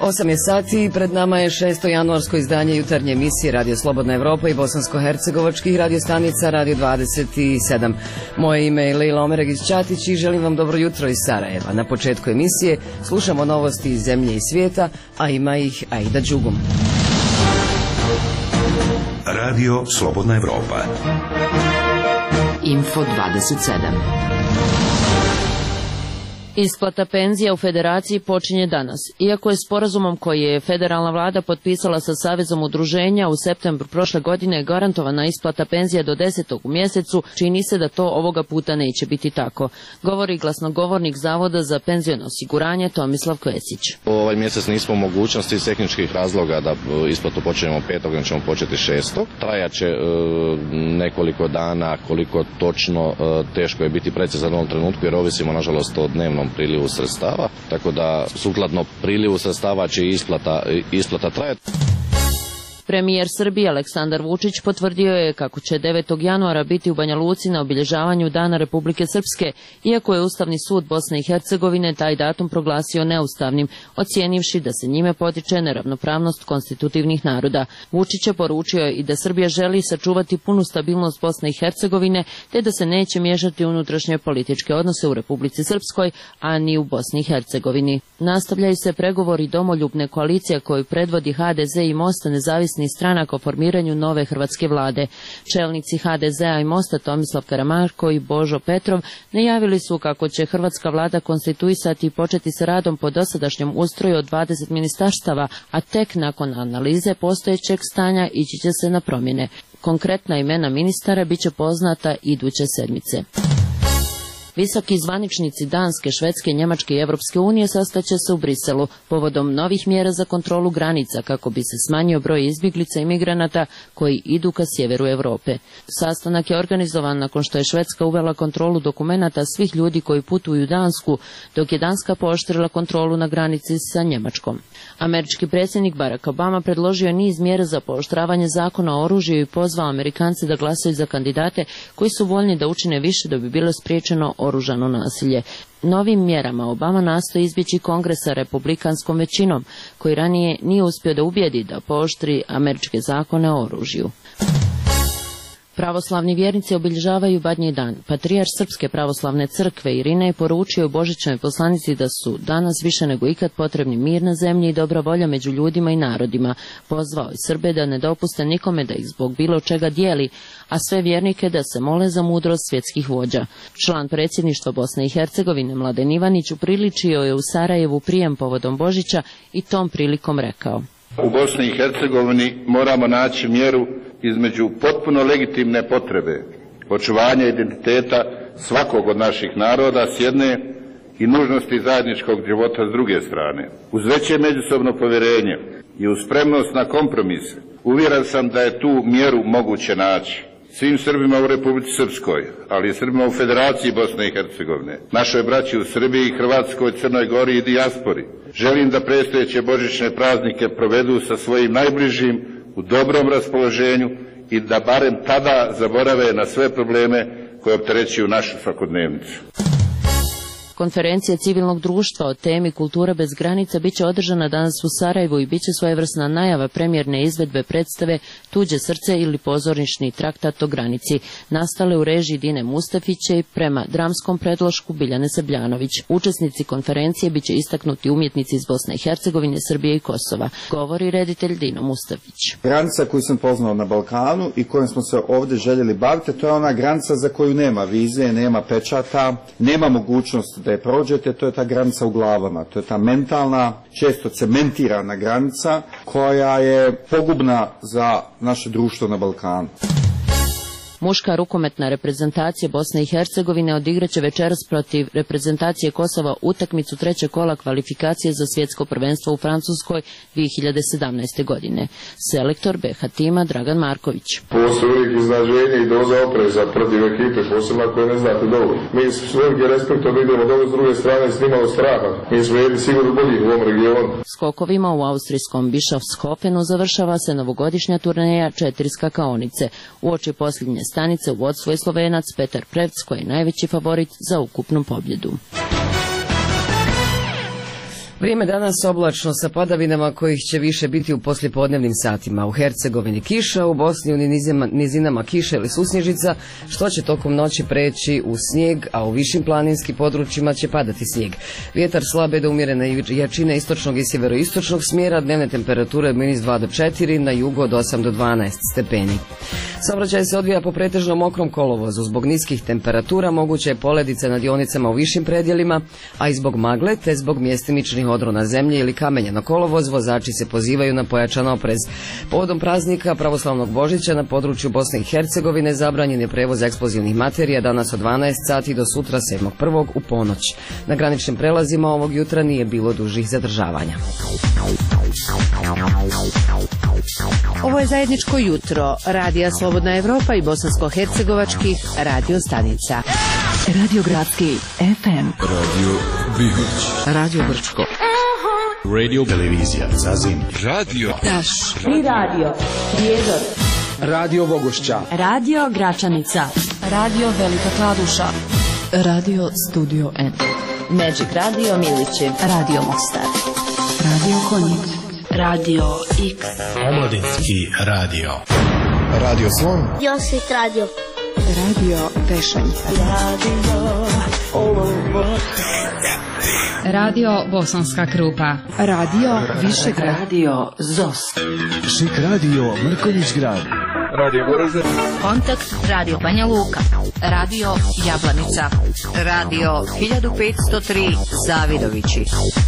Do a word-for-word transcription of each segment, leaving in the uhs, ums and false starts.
osam je sati i pred nama je šesto januarsko izdanje jutarnje emisije Radio Slobodna Evropa i bosansko-hercegovačkih radiostanica Radio dvadeset sedam. Moje ime je Lejla Omeragić-Ćatić i želim vam dobro jutro iz Sarajeva. Na početku emisije slušamo novosti iz zemlje i svijeta, a ima ih Aida Đugum. Radio Slobodna Evropa. Info dvadeset sedam. Isplata penzija u Federaciji počinje danas. Iako je sporazumom koji je federalna vlada potpisala sa Savezom udruženja u septembru prošle godine garantovana isplata penzija do desetog u mjesecu, čini se da to ovoga puta neće biti tako. Govori glasnogovornik Zavoda za penziono osiguranje Tomislav Kvesić. Ovaj mjesec nismo u mogućnosti iz tehničkih razloga da isplatu počinjemo petog, nego ćemo početi šestog. Trajaće e, nekoliko dana, koliko točno, e, teško je biti precizan u ovom trenutku jer ovisimo nažalost o dnevnom prilivu sredstava, tako da sukladno prilivu sredstava će isplata, isplata trajati. Premijer Srbije Aleksandar Vučić potvrdio je kako će devetog januara biti u Banja Luci na obilježavanju Dana Republike Srpske, iako je Ustavni sud Bosne i Hercegovine taj datum proglasio neustavnim, ocijenivši da se njime potiče neravnopravnost konstitutivnih naroda. Vučić je poručio i da Srbija želi sačuvati punu stabilnost Bosne i Hercegovine, te da se neće miješati unutrašnje političke odnose u Republici Srpskoj, a ni u Bosni i Hercegovini. Nastavljaju se pregovori domoljubne koalicije koju predvodi ha de ze i Mosta nezavisni stranaka o formiranju nove hrvatske vlade. Čelnici ha de zea i Mosta Tomislav Karamarko i Božo Petrov najavili su kako će hrvatska vlada konstituisati i početi sa radom po dosadašnjem ustroju od dvadeset ministarstava, a tek nakon analize postojećeg stanja ići će se na promjene. Konkretna imena ministara bit će poznata iduće sedmice. Visoki zvaničnici Danske, Švedske, Njemačke i Evropske unije sastaće se u Briselu povodom novih mjera za kontrolu granica kako bi se smanjio broj izbjeglica i migranata koji idu ka sjeveru Europe. Sastanak je organizovan nakon što je Švedska uvela kontrolu dokumenata svih ljudi koji putuju u Dansku, dok je Danska pooštrila kontrolu na granici sa Njemačkom. Američki predsjednik Barack Obama predložio je niz mjera za pooštravanje zakona o oružju i pozvao Amerikance da glasaju za kandidate koji su voljni da učine više da bi bilo spriječeno oružano nasilje. Novim mjerama Obama nastoji izbjeći Kongres sa republikanskom većinom, koji ranije nije uspio da ubijedi da pooštri američke zakone o oružju. Pravoslavni vjernici obilježavaju Badnji dan. Patrijarh Srpske pravoslavne crkve Irinej poručio u božićnoj poslanici da su danas više nego ikad potrebni mir na zemlji i dobra volja među ljudima i narodima. Pozvao je Srbe da ne dopuste nikome da ih zbog bilo čega dijeli, a sve vjernike da se mole za mudrost svjetskih vođa. Član predsjedništva Bosne i Hercegovine Mladen Ivanić upriličio je u Sarajevu prijem povodom Božića i tom prilikom rekao: U Bosni i Hercegovini moramo naći mjeru između potpuno legitimne potrebe očuvanja identiteta svakog od naših naroda s jedne i nužnosti zajedničkog života s druge strane. Uz veće međusobno povjerenje i uz spremnost na kompromise uvjeren sam da je tu mjeru moguće naći. Svim Srbima u Republici Srpskoj, ali i Srbima u Federaciji Bosne i Hercegovine, našoj braći u Srbiji, Hrvatskoj, Crnoj Gori i dijaspori, želim da predstojeće božićne praznike provedu sa svojim najbližim u dobrom raspoloženju i da barem tada zaborave na sve probleme koje opterećuju našu svakodnevnicu. Konferencija civilnog društva o temi Kultura bez granica bit će održana danas u Sarajevu i bit će svojevrsna najava premijerne izvedbe predstave Tuđe srce ili pozornični traktat o granici, nastale u režiji Dine Mustafiće i prema dramskom predlošku Biljane Srbljanović. Učesnici konferencije bit će istaknuti umjetnici iz Bosne i Hercegovine, Srbije i Kosova, govori reditelj Dino Mustafić. Granica koju sam poznao na Balkanu i kojom smo se ovdje željeli baviti, to je ona granica za koju nema vize, nema pečata, nema mogućnosti da je prođete, to je ta granica u glavama, to je ta mentalna, često cementirana granica koja je pogubna za naše društvo na Balkanu. Muška rukometna reprezentacija Bosne i Hercegovine odigraće večeras protiv reprezentacije Kosova utakmicu trećeg kola kvalifikacije za svjetsko prvenstvo u Francuskoj dvije hiljade sedamnaeste. godine. Selektor be ha tima Dragan Marković. Postoji uvijek iznenađenje i doza opreza protiv ekipe, posebno ako je ne znate dovoljno. Mi s veliki respektom idemo dobro s druge strane s nimalo straha. Mi smo jedni sigurno bolji u ovom regionu. Skokovima u austrijskom Bischofshofenu završava se novogodišnja turneja četiri skakaonice. Uoči posljednje stanice u vodstvu je Slovenac Petar Prevc koji je najveći favorit za ukupnu pobjedu. Vrijeme danas oblačno sa padavinama kojih će više biti u poslijepodnevnim satima. U Hercegovini kiša, u Bosni u nizima, nizinama kiša ili susnježica, što će tokom noći preći u snijeg, a u višim planinskim područjima će padati snijeg. Vjetar slabe do umjerene jačine istočnog i sjeveroistočnog smjera, dnevne temperature minus dva do četiri, na jugu od osam do dvanaest stepeni. Saobraćaj se odvija po pretežno mokrom kolovozu. Zbog niskih temperatura moguće je poledice na dionicama u višim predjelima, a i zbog magle te zbog mjestimičnih odrona zemlje ili kamenja na kolovoz vozači se pozivaju na pojačan oprez. Povodom praznika pravoslavnog Božića na području Bosne i Hercegovine zabranjen je prevoz eksplozivnih materija danas od dvanaest sati do sutra sedmog prvog u ponoć. Na graničnim prelazima ovog jutra nije bilo dužih zadržavanja. Ovo je zajedničko jutro Radija Slobodna Evropa i bosansko-hercegovačkih radio stanica. Radio Gradski F M, Radio Bihoć, Radio Brčko, Radio Televizija Zazim, Radio Taš i Radio Prijedor, Radio Bogošća, Radio Gračanica, Radio Velika Kladuša, Radio Studio N, Magic Radio Milići, Radio Mostar, Radio Konjic, Radio X, Omladinski radio, Radio Slon, Josit Radio, Radio Tešanj, Radio Olovo, Radio Bosanska Krupa, Radio Višegrad, Radio Zos, Šik Radio Mrkonjić grad, Radio Goražde, Kontakt Radio Banja Luka, Radio Jablanica, Radio hiljadu petsto tri Zavidovići.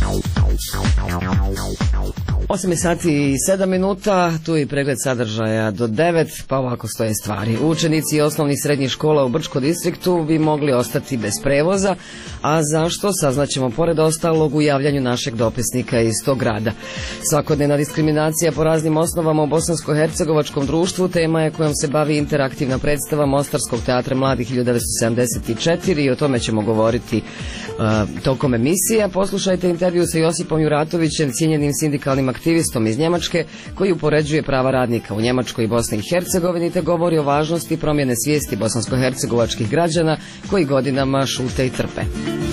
osam sati i sedam minuta, tu je pregled sadržaja do devet, pa ovako stoje stvari. Učenici osnovnih srednjih škola u Brčko distriktu bi mogli ostati bez prevoza, a zašto saznaćemo pored ostalog u javljanju našeg dopisnika iz tog grada. Svakodnevna diskriminacija po raznim osnovama u bosansko-hercegovačkom društvu tema je kojom se bavi interaktivna predstava Mostarskog teatra mladih hiljadu devetsto sedamdeset četiri i o tome ćemo govoriti uh, tokom emisije. Poslušajte intervju sa Josipom Juratovićem, cijenjenim sindikalnim aktivistom iz Njemačke, koji upoređuje prava radnika u Njemačkoj i Bosni i Hercegovini te govori o važnosti promjene svijesti bosansko-hercegovačkih građana koji godinama šute i trpe.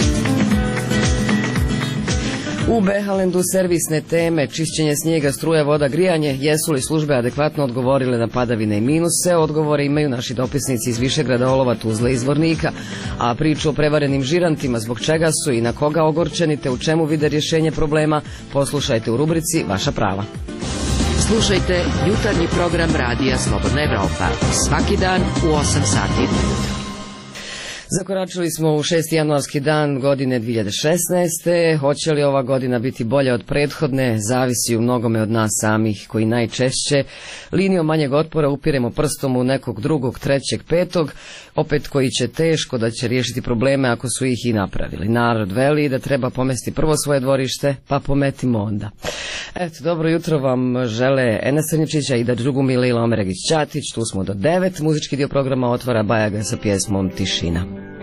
U Behalendu servisne teme, čišćenje snijega, struja, voda, grijanje, jesu li službe adekvatno odgovorile na padavine i minuse? Odgovore imaju naši dopisnici iz Višegrada, Olova, Tuzle i Zvornika. A priču o prevarenim žirantima, zbog čega su i na koga ogorčeni te u čemu vide rješenje problema, poslušajte u rubrici Vaša prava. Slušajte jutarnji program Radija Slobodna Evropa svaki dan u osam sati. Zakoračili smo u šesti januarski dan godine dvije hiljade šesnaeste. Hoće li ova godina biti bolja od prethodne, zavisi u mnogome od nas samih, koji najčešće linijom manjeg otpora upiremo prstom u nekog drugog, trećeg, petog, opet koji će teško da će riješiti probleme ako su ih i napravili. Narod veli da treba pomesti prvo svoje dvorište, pa pometimo onda. Eto, dobro jutro vam žele Ena Crnjičića i da Drugumila i Lomeregić Ćatić. Tu smo do devet. Muzički dio programa otvara Bajaga sa pjesmom Tišina.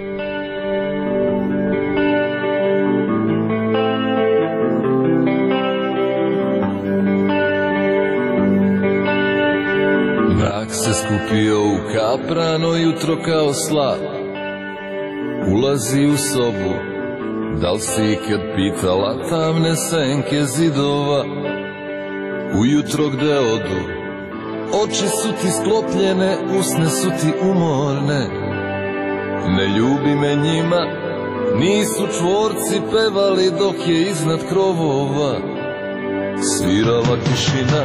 Mrak se skupio u kaprano jutro kao slab, ulazi u sobu. Da li si ikad pitala tamne senke zidova? Ujutro gde odu, oči su ti sklopljene, usne su ti umorne. Ne ljubi me njima, nisu čvorci pevali dok je iznad krovova svirala tišina.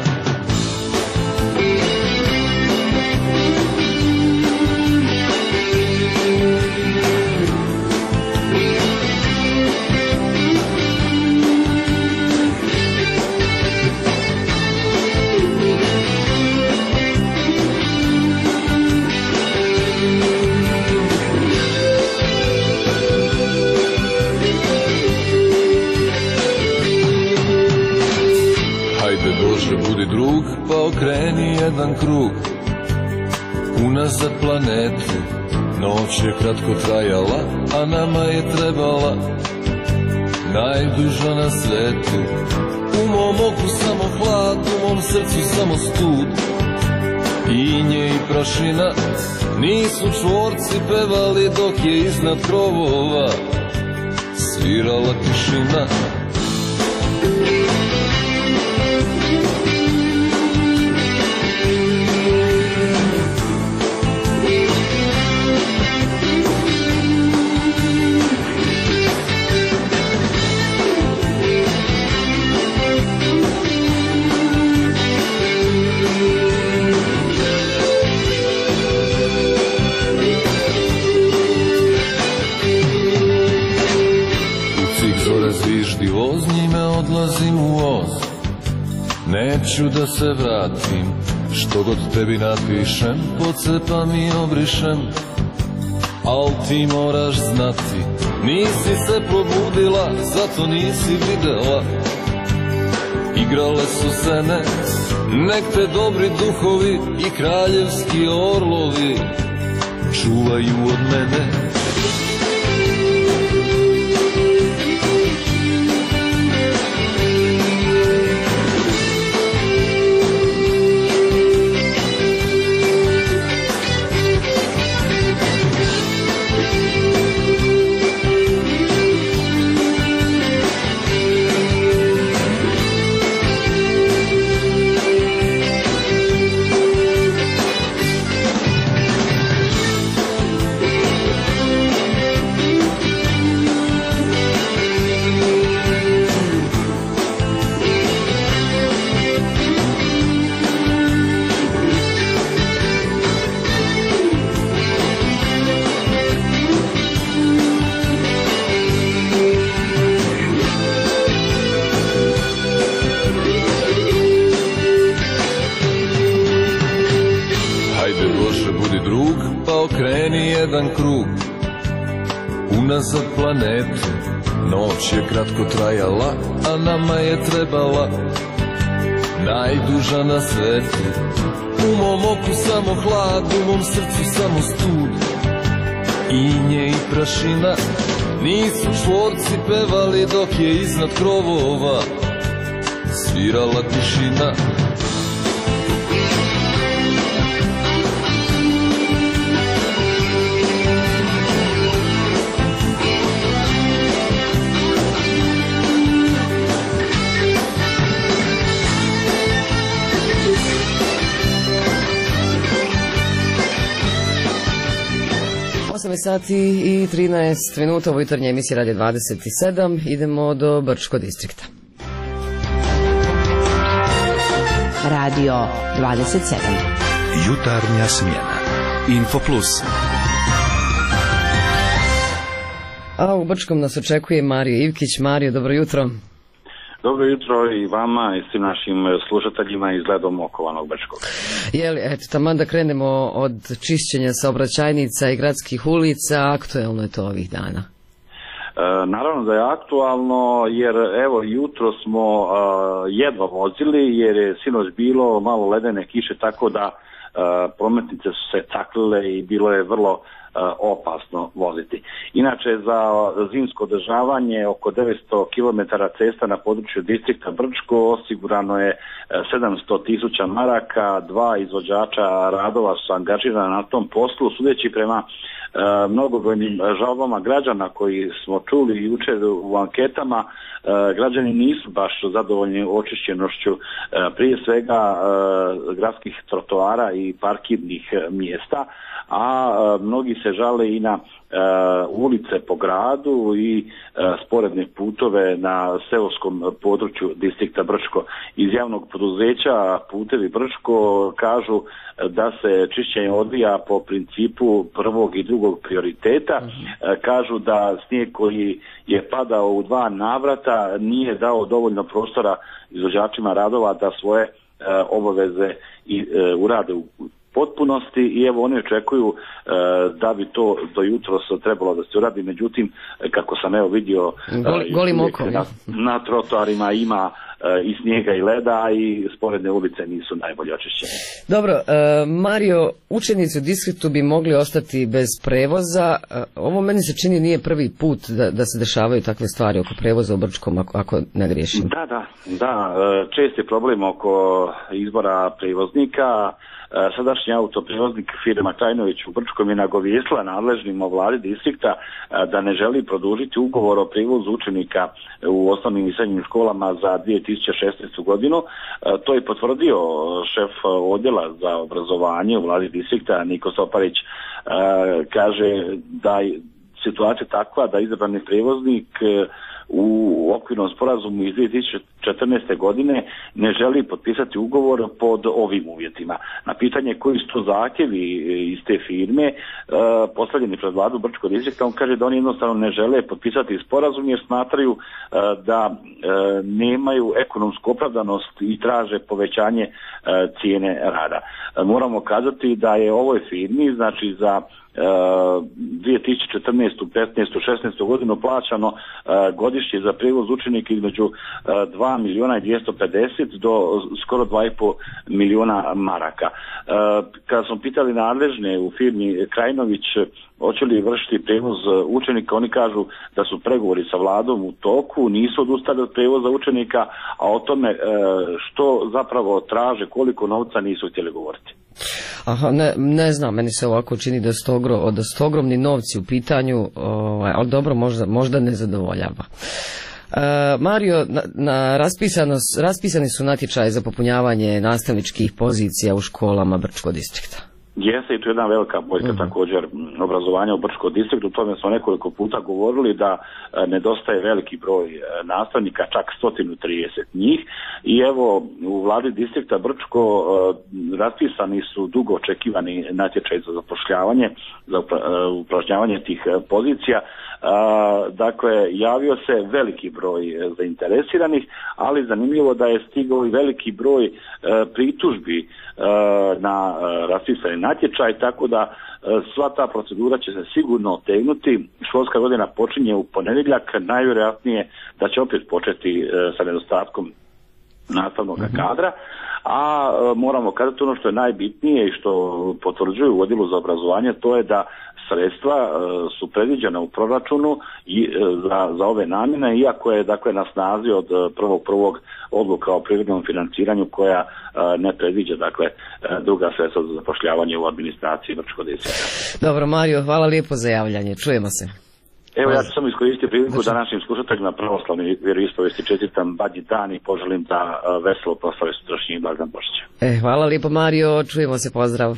Budi drug, pa okreni jedan krug unazad planetu. Noć je kratko trajala, a nama je trebala najduža na svetu. U mom oku samo hlad, u mom srcu samo stud. Inje i prašina, nisu čvorci pevali dok je iznad krovova svirala tišina. neću da se vratim, što god tebi napišem, pocepam i obrišem. Al ti moraš znati, nisi se probudila, zato nisi videla. Igrale su sene, nek te dobri duhovi i kraljevski orlovi čuvaju od mene. Jedan krug unazad planetu, noć je kratko trajala, a nama je trebala najduža na svetu. U mom oku samo hlad, u mom srcu samo stud, inje i prašina. Nisu čvorci pevali dok je iznad krovova svirala tišina. osam sati i trinaest minuta, ovo jutarnje emisije Radio dvadeset sedam. Idemo do Brčko distrikta. Radio dvadeset sedam. Jutarnja smjena. Info Plus. A u Brčkom nas očekuje Mario Ivkić. Mario, dobro jutro. Dobro jutro i vama i svim našim slušateljima iz Ledom okovanog Brčkog. Jeli, eto, taman da krenemo od čišćenja saobraćajnica i gradskih ulica, aktuelno je to ovih dana. E, naravno da je aktualno, jer evo jutro smo e, jedva vozili, jer je sinoć bilo malo ledene kiše, tako da e, prometnice su se taklile i bilo je vrlo opasno voziti. Inače, za zimsko održavanje oko devetsto kilometara cesta na području distrikta Brčko osigurano je sedamsto tisuća maraka, dva izvođača radova su angažirana na tom poslu, sudeći prema mnogobrojnim žalbama građana koji smo čuli jučer u anketama. Građani nisu baš zadovoljni očišćenošću prije svega gradskih trotoara i parkirnih mjesta, a mnogi se žale i na ulice po gradu i sporedne putove na seoskom području distrikta Brčko. Iz javnog poduzeća Putevi Brčko kažu da se čišćenje odvija po principu prvog i drugog prioriteta. Kažu da snijeg koji je padao u dva navrata nije dao dovoljno prostora izvođačima radova da svoje obaveze i urade u potpunosti i evo oni očekuju e, da bi to do jutros trebalo da se uradi, međutim kako sam evo vidio Gol, e, golim okom na, na trotoarima ima e, i snijega i leda i sporedne ulice nisu najbolje očišćene. Dobro, e, Mario, učenici u distriktu bi mogli ostati bez prevoza. E, ovo meni se čini nije prvi put da, da se dešavaju takve stvari oko prevoza u Brčkom, ako, ako ne griješim. Da, da, da, čest je problem oko izbora prevoznika. Sadašnji autoprevoznik firma Krajnović u Brčkom je nagovijestila nadležnim o vladi distrikta da ne želi produžiti ugovor o prijevozu učenika u osnovnim i srednjim školama za dvije tisuće šesnaestu godinu. To je potvrdio šef odjela za obrazovanje u vladi distrikta Niko Soparić. Kaže da je situacija takva da izabrani prijevoznik u okvirnom sporazumu iz dvije tisuće četrnaeste. godine ne želi potpisati ugovor pod ovim uvjetima. Na pitanje koji su to zahtjevi iz te firme e, postavljeni pred vladu Brčkog distrikta, on kaže da oni jednostavno ne žele potpisati sporazum jer smatraju e, da e, nemaju ekonomsku opravdanost i traže povećanje e, cijene rada. E, moramo kazati da je ovoj firmi, znači za dvije tisuće četrnaestu, petnaestu, šesnaestu godinu plaćano uh, godišnje za prijevoz učenika između uh, dva miliona i dvjesto pedeset do skoro dva i pol miliona maraka. Uh, kada smo pitali nadležne u firmi Krajinović hoće li vršiti prijevoz učenika, oni kažu da su pregovori sa vladom u toku, nisu odustali od prijevoza učenika, a o tome uh, što zapravo traže, koliko novca nisu htjeli govoriti. Aha, ne, ne znam, meni se ovako čini da su ogro, da su ogromni novci u pitanju, ovaj, ali dobro, možda, možda ne zadovoljava. E, Mario, na, na raspisano, raspisani su natječaji za popunjavanje nastavničkih pozicija u školama Brčkog distrikta. Jeste, i to je jedna velika boljka uh-huh. također obrazovanja u Brčkom distriktu. O tome smo nekoliko puta govorili da e, nedostaje veliki broj e, nastavnika, čak sto trideset njih. I evo, u vladi distrikta Brčko e, raspisani su dugo očekivani natječaj za zapošljavanje, za upra, e, upražnjavanje tih e, pozicija. E, dakle, javio se veliki broj e, zainteresiranih, ali zanimljivo da je stigao i veliki broj e, pritužbi e, na e, raspisani natječaj, tako da e, sva ta procedura će se sigurno otegnuti. Školska godina počinje u ponedjeljak, najvjerojatnije da će opet početi e, sa nedostatkom nastavnog mm-hmm. kadra, a e, moramo kazati ono što je najbitnije i što potvrđuju u odjelu za obrazovanje, to je da sredstva e, su predviđena u proračunu i, e, za, za ove namjene, iako je dakle na snazi od prvog prvog odluka o privremenom financiranju koja e, ne predviđa dakle e, druga sredstva za zapošljavanje u administraciji Brčkog distrikta. Dobro, Mario, hvala lijepo za javljanje. Čujemo se. Evo, ja ću samo iskoristiti priliku da našim slušateljima pravoslavni vjeroispovijesti čestitam Badnji dan i poželim da e, veselo proslave sutrašnji blagdan Božića. E, hvala lijepo, Mario, čujemo se, pozdrav.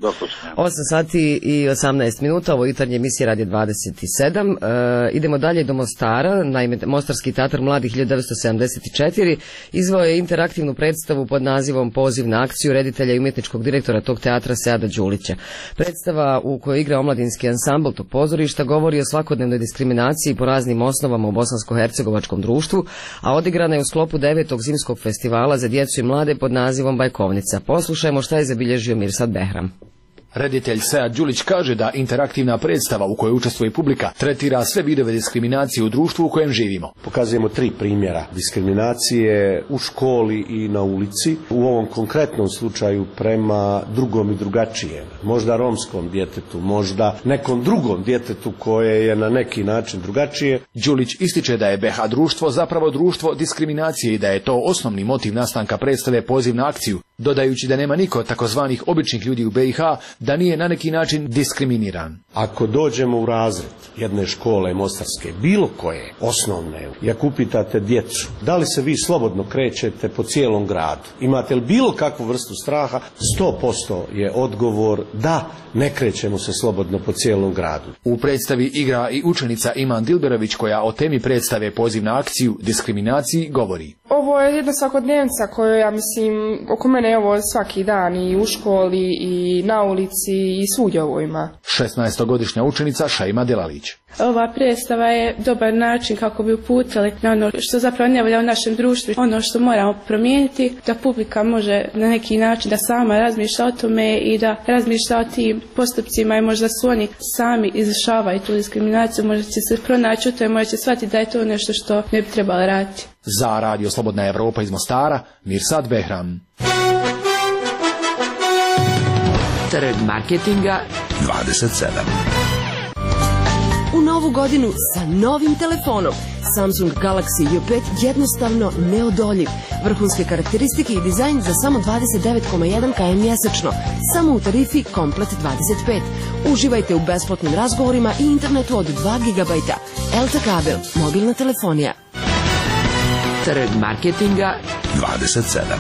osam sati i osamnaest minuta, ovo jutarnje emisije Radio dvadeset sedam. E, idemo dalje do Mostara. Naime, Mostarski teatar mladih hiljadu devetsto sedamdeset četiri izveo je interaktivnu predstavu pod nazivom Poziv na akciju reditelja i umjetničkog direktora tog teatra Seada Đulića. Predstava u kojoj igra omladinski ansambl tog pozorišta govori o svakodnevnoj diskriminaciji po raznim osnovama u bosansko-hercegovačkom društvu, a odigrana je u sklopu devetog zimskog festivala za djecu i mlade pod nazivom Bajkovnica. Poslušajmo šta je zabilježio Mirsad Behram. Reditelj Sead Đulić kaže da interaktivna predstava u kojoj učestvuje publika tretira sve vidove diskriminacije u društvu u kojem živimo. Pokazujemo tri primjera diskriminacije u školi i na ulici. U ovom konkretnom slučaju prema drugom i drugačijem, možda romskom djetetu, možda nekom drugom djetetu koje je na neki način drugačije. Đulić ističe da je B H društvo zapravo društvo diskriminacije i da je to osnovni motiv nastanka predstave Poziv na akciju, dodajući da nema niko takozvanih običnih ljudi u B i H da nije na neki način diskriminiran. Ako dođemo u razred jedne škole mostarske, bilo koje, osnovne, i ako upitate djecu, da li se vi slobodno krećete po cijelom gradu, imate li bilo kakvu vrstu straha, sto posto je odgovor da, ne krećemo se slobodno po cijelom gradu. U predstavi igra i učenica Iman Dilberović koja o temi predstave Poziv na akciju diskriminaciji govori. Ovo je jedna svakodnevnica koju ja mislim oko mene je ovo svaki dan i u školi i na ulici i svugdje ovo ima. šesnaestogodišnja učenica Šajma Delalić. Ova predstava je dobar način kako bi uputili na ono što zapravo ne volja u našem društvu, ono što moramo promijeniti, da publika može na neki način da sama razmišlja o tome i da razmišlja o tim postupcima i možda su oni sami izvršavaju tu diskriminaciju, možda će se pronaći u to i možda će shvatiti da je to nešto što ne bi trebalo raditi. Za Radio Slobodna Evropa iz Mostara, Mirsad Behram. Trg marketinga dvadeset sedam. U novu godinu sa novim telefonom. Samsung Galaxy U pet jednostavno neodoljiv. Vrhunske karakteristike i dizajn za samo dvadeset devet zarez jedan kilometara mjesečno. Samo u tarifi Komplet dvadeset pet. Uživajte u besplatnim razgovorima i internetu od dva gigabajta. Elta kabel, mobilna telefonija. Trg marketinga dvadeset sedam.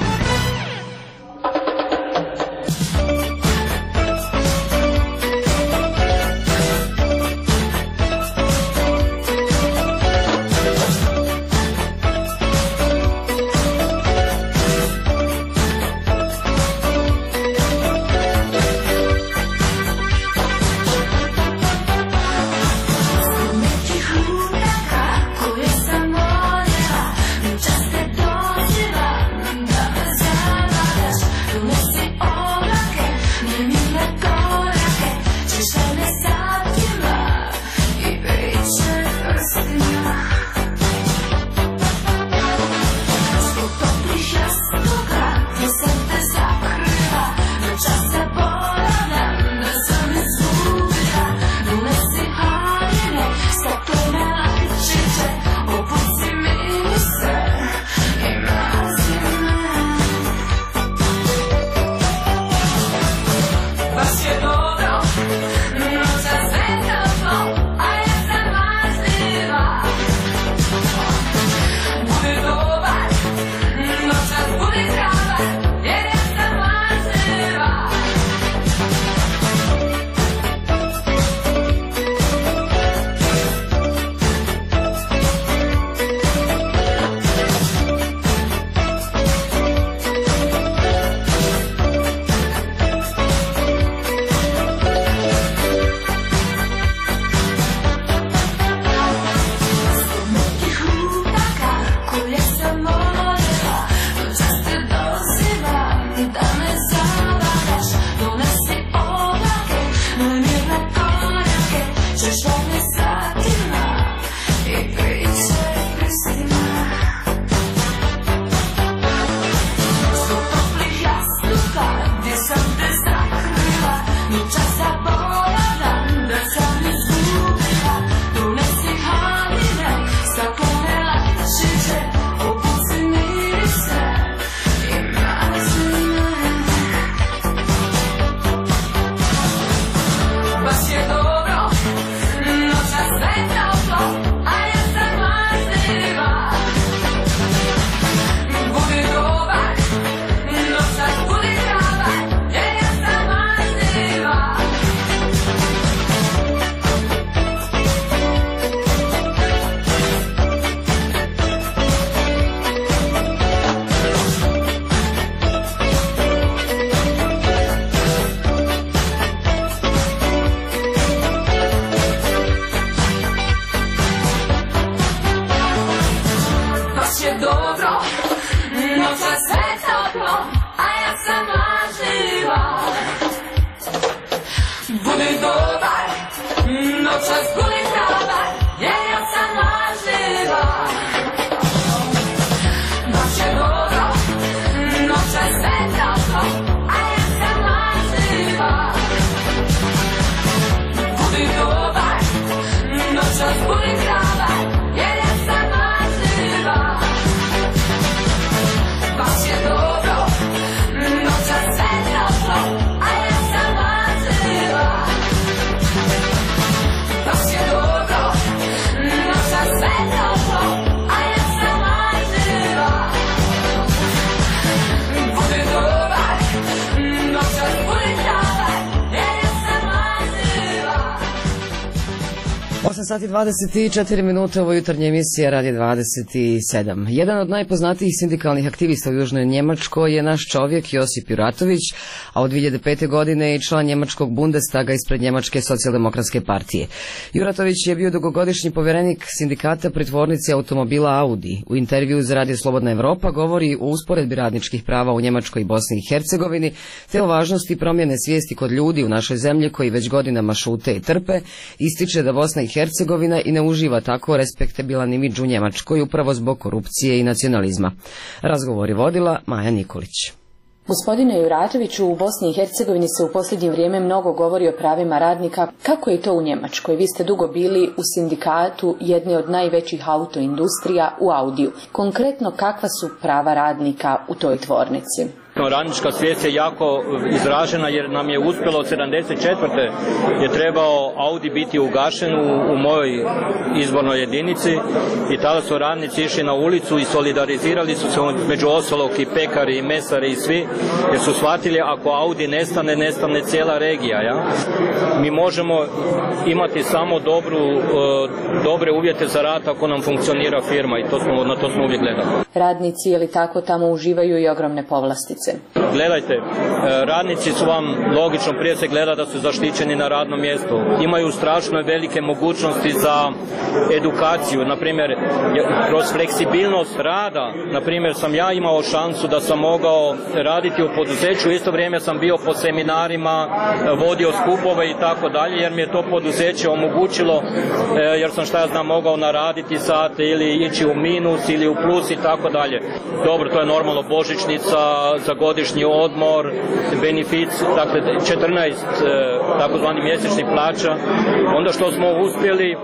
osam sati dvadeset četiri minute, ovo jutarnje emisija Radio dvadeset sedam. Jedan od najpoznatijih sindikalnih aktivista u Južnoj Njemačkoj je naš čovjek Josip Juratović, a od dvije hiljade pete. godine je član njemačkog Bundestaga ispred Njemačke socijaldemokratske partije. Juratović je bio dugogodišnji povjerenik sindikata pri tvornici automobila Audi. U intervju za Radio Slobodna Evropa govori o usporedbi radničkih prava u Njemačkoj i Bosni i Hercegovini, te o važnosti promjene svijesti kod ljudi u našoj zemlji koji već godinama šute i trpe. Ističe da Bosna i Hercegovina i ne uživa tako respektabilan imidž u Njemačkoj upravo zbog korupcije i nacionalizma. Razgovor je vodila Maja Nikolić. Gospodine Juratoviću, u Bosni i Hercegovini se u posljednje vrijeme mnogo govori o pravima radnika. Kako je to u Njemačkoj? Vi ste dugo bili u sindikatu jedne od najvećih autoindustrija u Audiju. Konkretno, kakva su prava radnika u toj tvornici? Radnička svijest je jako izražena jer nam je uspjelo od sedamdeset četvrte je trebao Audi biti ugašen u, u mojoj izbornoj jedinici i tada su radnici išli na ulicu i solidarizirali su se među ostalog i pekari i mesari i svi, jer su shvatili ako Audi nestane, nestane cijela regija. Ja? Mi možemo imati samo dobru, dobre uvjete za rad ako nam funkcionira firma i to smo, na to smo uvijek gledali. Radnici, je li tako, tamo uživaju i ogromne povlastice? Gledajte, radnici su vam, logično, prije se gleda da su zaštićeni na radnom mjestu. Imaju strašno velike mogućnosti za edukaciju. Naprimjer, kroz fleksibilnost rada, naprimjer, sam ja imao šansu da sam mogao raditi u poduzeću, isto vrijeme sam bio po seminarima, vodio skupove i tako dalje, jer mi je to poduzeće omogućilo, jer sam, šta ja znam, mogao naraditi sate ili ići u minus ili u plus i tako dalje. Dobro, to je normalno, božićnica, za godišnji odmor, benefic, dakle četrnaest takozvani mjesečnih plaća. Onda što smo uspjeli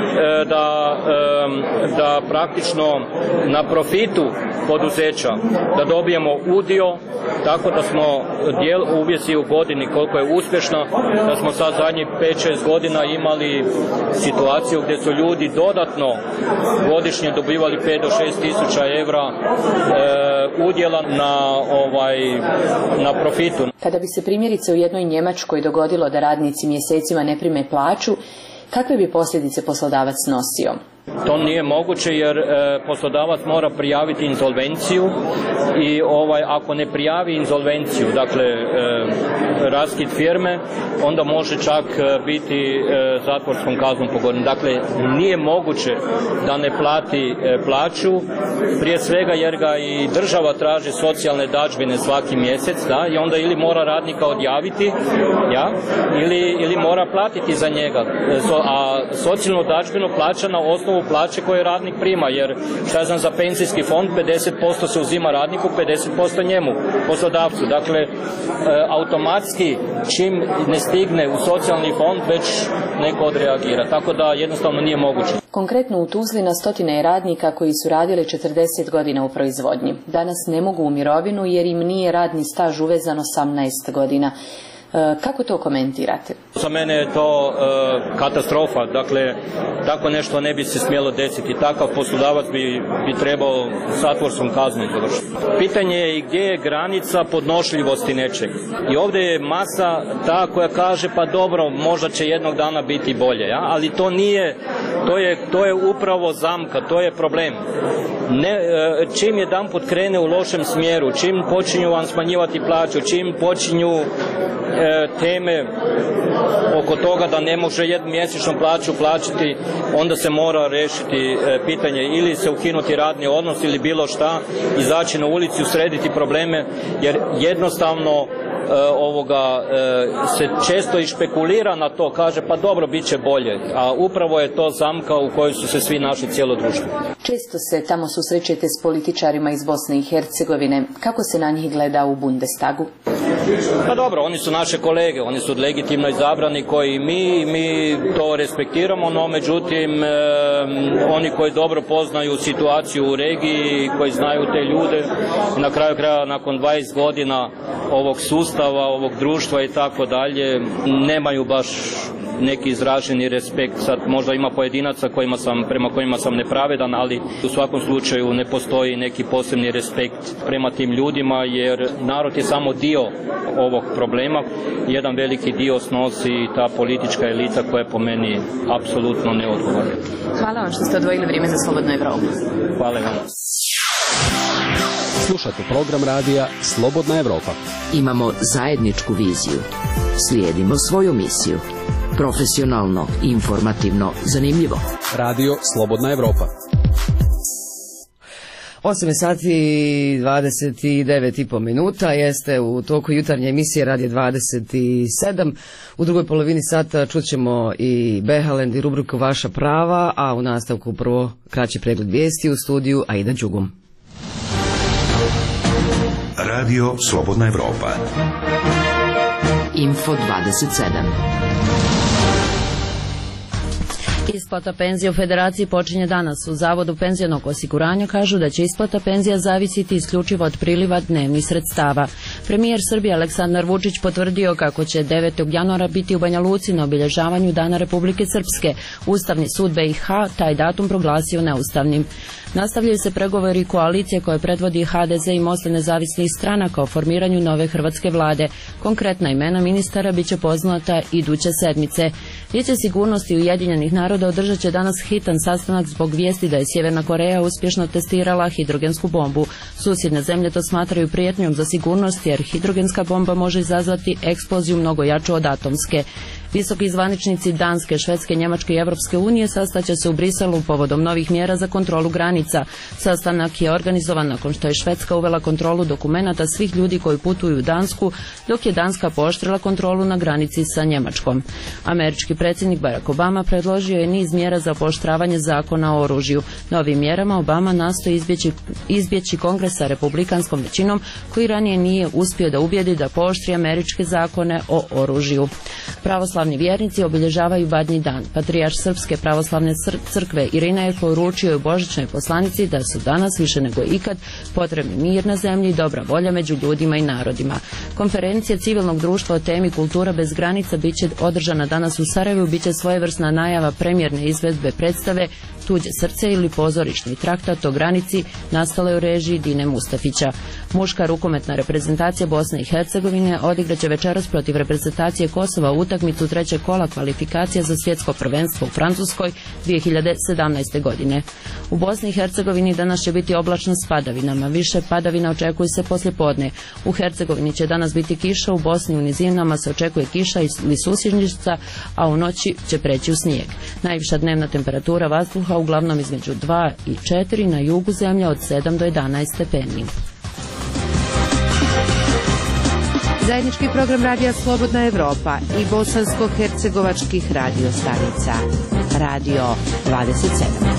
da, da praktično na profitu poduzeća da dobijemo udio, tako da smo dijel uvjesi u godini koliko je uspješna, da smo sad zadnjih pet šest godina imali situaciju gdje su ljudi dodatno godišnje dobivali pet do šest tisuća evra e, udjela na ovaj na profitu. Kada bi se primjerice u jednoj Njemačkoj dogodilo da radnici mjesecima ne prime plaću, kakve bi posljedice poslodavac nosio? To nije moguće jer e, poslodavac mora prijaviti insolvenciju i ovaj ako ne prijavi insolvenciju, dakle e, raskid firme, onda može čak biti e, zatvorskom kaznom pogođen. Dakle, nije moguće da ne plati e, plaću, prije svega jer ga i država traži socijalne dažbine svaki mjesec, da, i onda ili mora radnika odjaviti, ja, ili, ili mora platiti za njega. E, so, a socijalnu dažbinu plaća na osnovu plaće koje radnik prima, jer šta ja znam, za pensijski fond pedeset posto se uzima radniku, pedeset posto njemu, poslodavcu. Dakle, e, automatski čim ne stigne u socijalni fond već neko odreagira, tako da jednostavno nije moguće. Konkretno u Tuzli na stotine je radnika koji su radili četrdeset godina u proizvodnji. Danas ne mogu u mirovinu jer im nije radni staž uvezan osamnaest godina. Kako to komentirate? Za mene je to e, katastrofa, dakle tako nešto ne bi se smjelo desiti, takav poslodavac bi, bi trebao zatvorskom kaznom završiti. Pitanje je i gdje je granica podnošljivosti nečeg. I ovdje je masa ta koja kaže pa dobro, možda će jednog dana biti bolje, ja? Ali to nije, to je, to je upravo zamka, to je problem. Ne, e, čim jedanput krene u lošem smjeru, čim počinju vam smanjivati plaću, čim počinju teme oko toga da ne može jednu mjesečnu plaću plaćati, onda se mora riješiti pitanje ili se ukinuti radni odnos ili bilo šta, izaći na ulicu, srediti probleme, jer jednostavno ovoga se često i špekulira na to, kaže pa dobro, bit će bolje, a upravo je to zamka u kojoj su se svi našli, cijelo društvo. Često se tamo susrećete s političarima iz Bosne i Hercegovine. Kako se na njih gleda u Bundestagu? Pa dobro, oni su naše kolege, oni su legitimno izabrani koji mi, mi to respektiramo, no međutim e, oni koji dobro poznaju situaciju u regiji, koji znaju te ljude, na kraju kraja nakon dvadeset godina ovog sustava, ovog društva i tako dalje, nemaju baš neki izraženi respekt. Sad možda ima pojedinaca kojima sam, prema kojima sam nepravedan, ali u svakom slučaju ne postoji neki posebni respekt prema tim ljudima, jer narod je samo dio ovog problema. Jedan veliki dio snosi ta politička elita koja je po meni apsolutno neodgovorna. Hvala vam što ste odvojili vrijeme za Slobodnu Evropu. Hvala vam. Slušajte program radija Slobodna Evropa. Imamo zajedničku viziju. Slijedimo svoju misiju. Profesionalno, informativno, zanimljivo. Radio Slobodna Evropa. osam sati i dvadeset devet i po minuta, jeste u toku jutarnje emisije Radio dvadeset sedam. U drugoj polovini sata čućemo i Behalend i rubriku Vaša prava, a u nastavku prvo kraći pregled vijesti u studiju Aida Đugum. Radio Slobodna Evropa. Info dvadeset sedam. Isplata penzije u Federaciji počinje danas. U Zavodu penzionog osiguranja kažu da će isplata penzija zavisiti isključivo od priliva dnevnih sredstava. Premijer Srbije Aleksandar Vučić potvrdio kako će devetog januara biti u Banja Luci na obilježavanju Dana Republike Srpske. Ustavni sud B i H taj datum proglasio neustavnim. Nastavljaju se pregovori koalicije koje predvodi H D Z i Most nezavisnih stranaka o formiranju nove hrvatske vlade. Konkretna imena ministara biće poznata iduće sedmice. Vijeće sigurnosti Ujedinjenih naroda održat će danas hitan sastanak zbog vijesti da je Sjeverna Koreja uspješno testirala hidrogensku bombu. Susjedne zemlje to smatraju prijetnjom za sigurnost jer hidrogenska bomba može izazvati eksploziju mnogo jaču od atomske. Visoki zvaničnici Danske, Švedske, Njemačke i Evropske unije sastaće se u Briselu povodom novih mjera za kontrolu granica. Sastanak je organizovan nakon što je Švedska uvela kontrolu dokumenata svih ljudi koji putuju u Dansku, dok je Danska pooštrila kontrolu na granici sa Njemačkom. Američki predsjednik Barack Obama predložio je niz mjera za pooštravanje zakona o oružju. Novim mjerama Obama nastoji izbjeći, izbjeći kongres sa republikanskom većinom koji ranije nije uspio da ubijedi da pooštri američke zakone o oružju. Pravoslavni vjernici obilježavaju Badnji dan. Patrijarh Srpske pravoslavne crkve Irina je poručio u božićnoj poslanici da su danas više nego ikad potrebni mir na zemlji i dobra volja među ljudima i narodima. Konferencija civilnog društva o temi Kultura bez granica biće održana danas u Sarajevu, biće svojevrsna najava premijerne izvedbe predstave Tuđe srce ili pozorišni traktat o granici nastale u režiji Dine Mustafića. Muška rukometna reprezentacija Bosne i Hercegovine odigraće večeras protiv reprezentacije Kosova utakmicu trećeg kola kvalifikacija za svjetsko prvenstvo u Francuskoj dvije hiljade sedamnaeste. godine. U Bosni i Hercegovini danas će biti oblačno s padavinama. Više padavina očekuje se poslijepodne. U Hercegovini će danas biti kiša, u Bosni u nizinama se očekuje kiša ili susjednica, a u noći će preći u snijeg. Najviša dnevna temperatura vazduha uglavnom između dva i četiri, na jugu zemlje od sedam do jedanaest stepeni. Zajednički program radija Slobodna Evropa i bosansko-hercegovačkih radio stanica. Radio dvadeset sedam.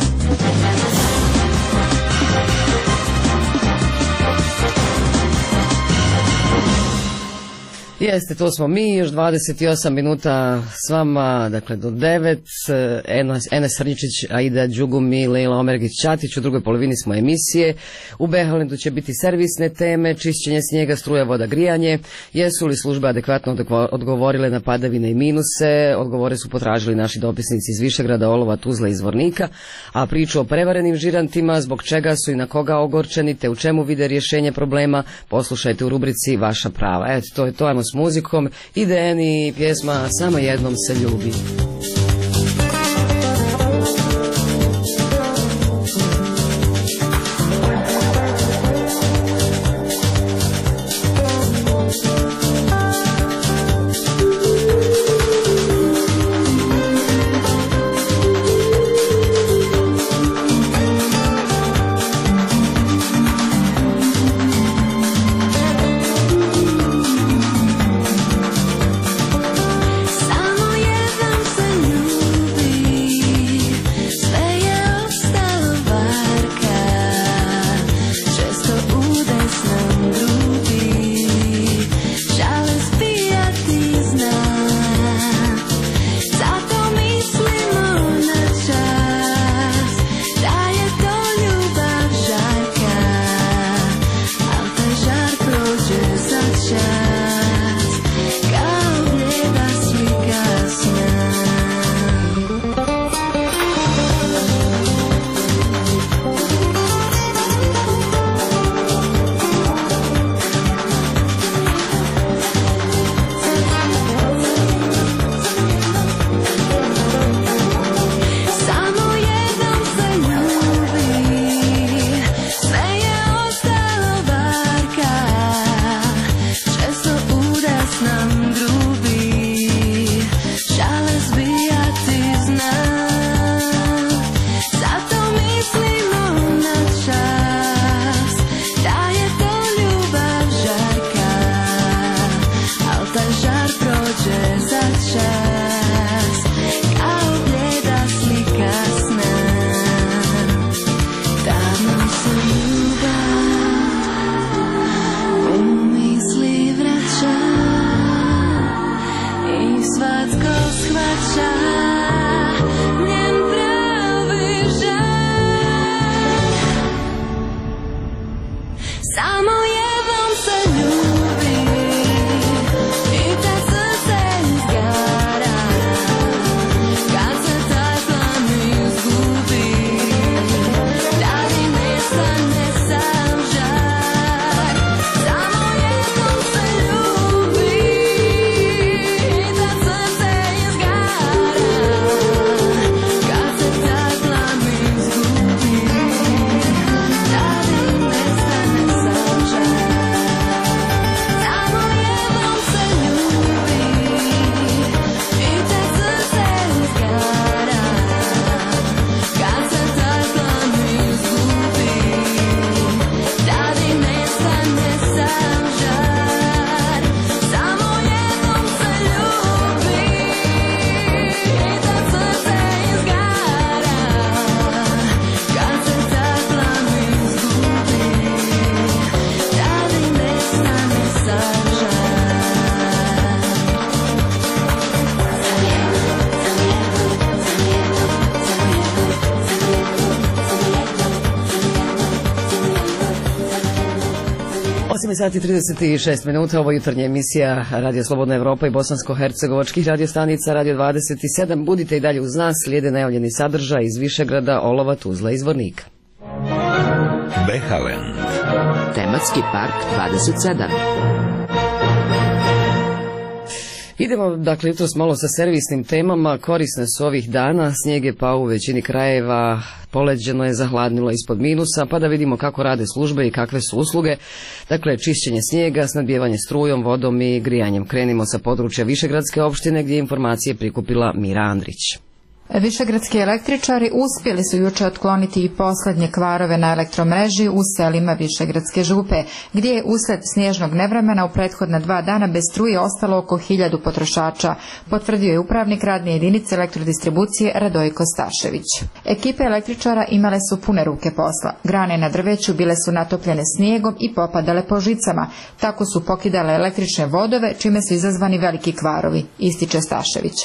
Jeste, to smo mi, još dvadeset osam minuta s vama, dakle do devet, Enes Srnjičić, Aida Đugum i Lejla Omergić-Ćatić, u drugoj polovini smo emisije. U Behalendu će biti servisne teme, čišćenje snijega, struja, voda, grijanje. Jesu li službe adekvatno odgovorile na padavine i minuse? Odgovore su potražili naši dopisnici iz Višegrada, Olova, Tuzla i Zvornika, a priču o prevarenim žirantima, zbog čega su i na koga ogorčeni, te u čemu vide rješenje problema, poslušajte u rubrici Vaša prava. Eto, to je to, ajmo s muzikom i D N i pjesma Samo jednom se ljubi. Samo jednom se taj žar prođe za čas, kao bljeda slika sna. Davno se ljubav u misli vraća i svatko shvaća njen pravi žar. Samo jednom se ljubi i tad srce izgara, kad se taj plan izgubi, da mi nestane sam žar. Samo jednom se ljubi i tad srce izgara, kad se taj plan izgubi, da mi nestane sam žar. Samo jednom se ljubi i tad srce izgara, kad se taj plan izgubi, da mi nestane sam žar. Samo jednom se ljubi i tad srce izgara, kad se taj plan izgubi, da mi nestane sam žar. osam sati i trideset šest minuta, ovo je jutarnja emisija Radio Slobodna Evropa i bosansko-hercegovačkih radiostanica Radio dvadeset sedam. Budite i dalje uz nas, slijede najavljeni sadržaj iz Višegrada, Olova, Tuzla i Zvornika. Behaland. Tematski park dvadeset sedam. Idemo, dakle, jutros malo sa servisnim temama. Korisne su ovih dana, snijeg je pao u većini krajeva, poleđeno je, zahladnilo ispod minusa, pa da vidimo kako rade službe i kakve su usluge. Dakle, čišćenje snijega, snabdijevanje strujom, vodom i grijanjem. Krenimo sa područja Višegradske opštine gdje je informacije prikupila Mira Andrić. Višegradski električari uspjeli su juče otkloniti i posljednje kvarove na elektromreži u selima Višegradske župe, gdje je usred snježnog nevremena u prethodna dva dana bez struje ostalo oko hiljadu potrošača, potvrdio je upravnik radne jedinice elektrodistribucije Radojko Stašević. Ekipe električara imale su pune ruke posla. Grane na drveću bile su natopljene snijegom i popadale po žicama, tako su pokidale električne vodove, čime su izazvani veliki kvarovi, ističe Stašević.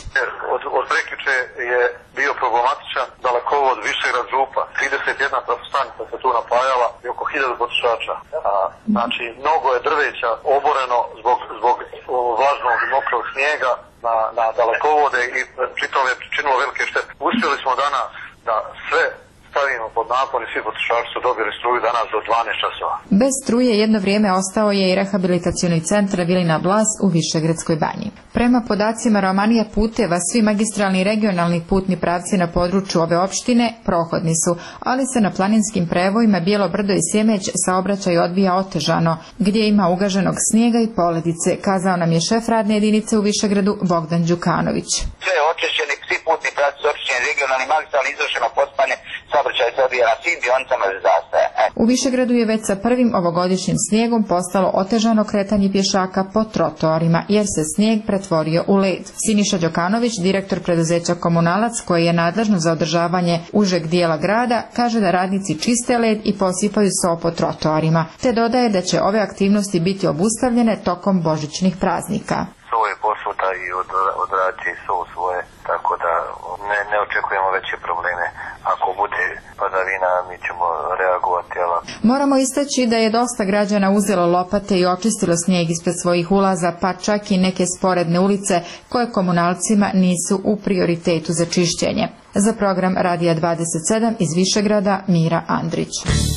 Je bio problematičan dalekovod Višegrad župa, trideset jedna stanica se tu napajala i oko hiljadu potrošača. Znači, mnogo je drveća oboreno zbog, zbog vlažnog i mokrog snijega na, na dalekovode i pritom je činilo velike štete. Uspjeli smo danas da sve stavimo pod napon i svi potrošači su dobili struju danas do dvanaest časova. Bez struje jedno vrijeme ostao je i rehabilitacioni centar Vilina Blas u Višegradskoj banji. Prema podacima Romanija puteva, svi magistralni i regionalni putni pravci na području ove opštine prohodni su, ali se na planinskim prevojima Bijelo brdo i Sjemeć saobraćaj odvija otežano, gdje ima ugaženog snijega i poledice, kazao nam je šef radne jedinice u Višegradu Bogdan Đukanović. Sve je očišćeni, svi putni pravci očišćeni, regionalni, magistralni, izvršeno pospane, saobraćaj se odvija na svim dionicama bez zastaja. U Višegradu je već sa prvim ovogodišnjim snijegom postalo otežano kretanje pješaka po trotoarima, jer se snijeg pretvorio u led. Siniša Đokanović, direktor preduzeća Komunalac, koji je nadležno za održavanje užeg dijela grada, kaže da radnici čiste led i posipaju so po trotoarima, te dodaje da će ove aktivnosti biti obustavljene tokom božićnih praznika. So je posuta i od, odrađe so svoje, tako da ne, ne očekujemo veće probleme. Ako bude padavina, mi ćemo reagovati. Ali... Moramo istaći da je dosta građana uzelo lopate i očistilo snijeg ispred svojih ulaza, pa čak i neke sporedne ulice koje komunalcima nisu u prioritetu za čišćenje. Za program Radija dvadeset sedam iz Višegrada, Mira Andrić.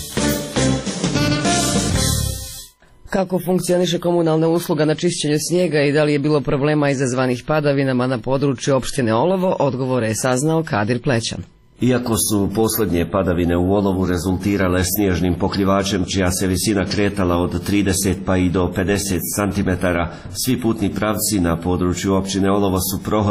Kako funkcioniše komunalna usluga na čišćenju snijega i da li je bilo problema izazvanih padavinama na području opštine Olovo, odgovore je saznao Kadir Plećan. Iako su posljednje padavine u Olovu rezultirale snježnim pokrivačem čija se visina kretala od trideset pa i do pedeset centimetara, svi putni pravci na području općine Olovo su prohodni,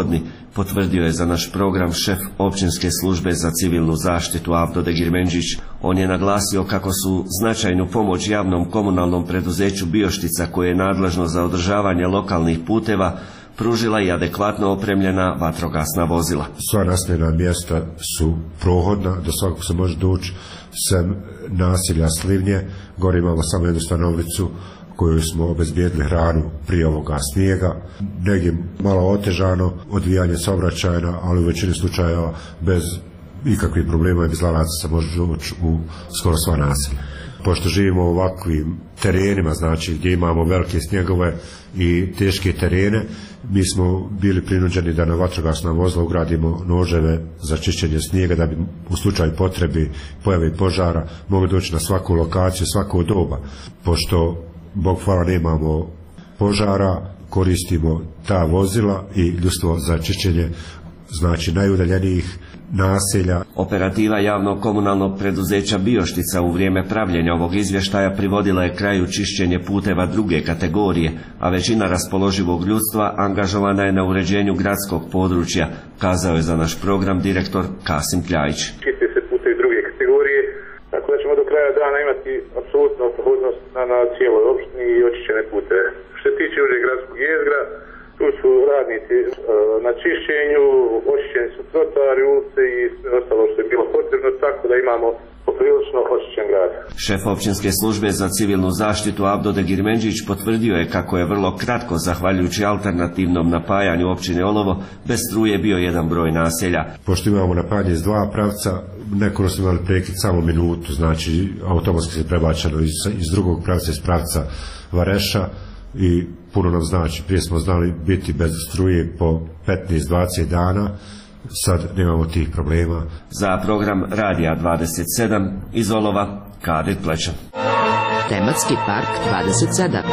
potvrdio je za naš program šef općinske službe za civilnu zaštitu Avdo Degirmenđić. On je naglasio kako su značajnu pomoć javnom komunalnom preduzeću Bioštica, koje je nadležno za održavanje lokalnih puteva, pružila i adekvatno opremljena vatrogasna vozila. Sva naseljena mjesta su prohodna, do svakog se može doći, sem naselja Slivnje. Gore imamo samo jednu stanovnicu koju smo obezbijedili hranu prije ovoga snijega. Negdje malo otežano odvijanje saobraćajna, ali u većini slučajeva bez ikakvih problema i bez lanaca se može doći u skoro sva naselja. Pošto živimo u ovakvim terenima, znači gdje imamo velike snijegove i teške terene, mi smo bili prinuđeni da na vatrogasna vozila ugradimo noževe za čišćenje snijega, da bi u slučaju potrebi pojave požara mogli doći na svaku lokaciju, svako doba. Pošto, Bog hvala, nemamo požara, koristimo ta vozila i ljudstvo za čišćenje, znači najudaljenijih naselja. Operativa javnog komunalnog preduzeća Bioštica u vrijeme pravljenja ovog izvještaja privodila je kraju čišćenje puteva druge kategorije, a većina raspoloživog ljudstva angažovana je na uređenju gradskog područja, kazao je za naš program direktor Kasim Kljajić. Čiste se putevi druge kategorije, tako da ćemo do kraja dana imati apsolutno prohodnost na, na cijeloj opštini i očišćene puteve. Što se tiče uže gradskog jezgra, tu su radnici e, na čišćenju, očišćeni su trotoari, ulice i sve ostalo što je bilo potrebno, tako da imamo poprilično očišćen grad. Šef općinske službe za civilnu zaštitu Avdo Degirmenđić potvrdio je kako je vrlo kratko, zahvaljujući alternativnom napajanju općine Olovo, bez struje bio jedan broj naselja. Pošto imamo napajanje iz dva pravca, nekako smo imali prekid samo minutu, znači automatski se prebačeno iz, iz drugog pravca, iz pravca Vareša, i puno nam znači. Prije smo znali biti bez struje po petnaest do dvadeset dana, sad nemamo tih problema. Za program Radija dvadeset sedam iz Olova, Kadir Plečan. Tematski park dvadeset sedam.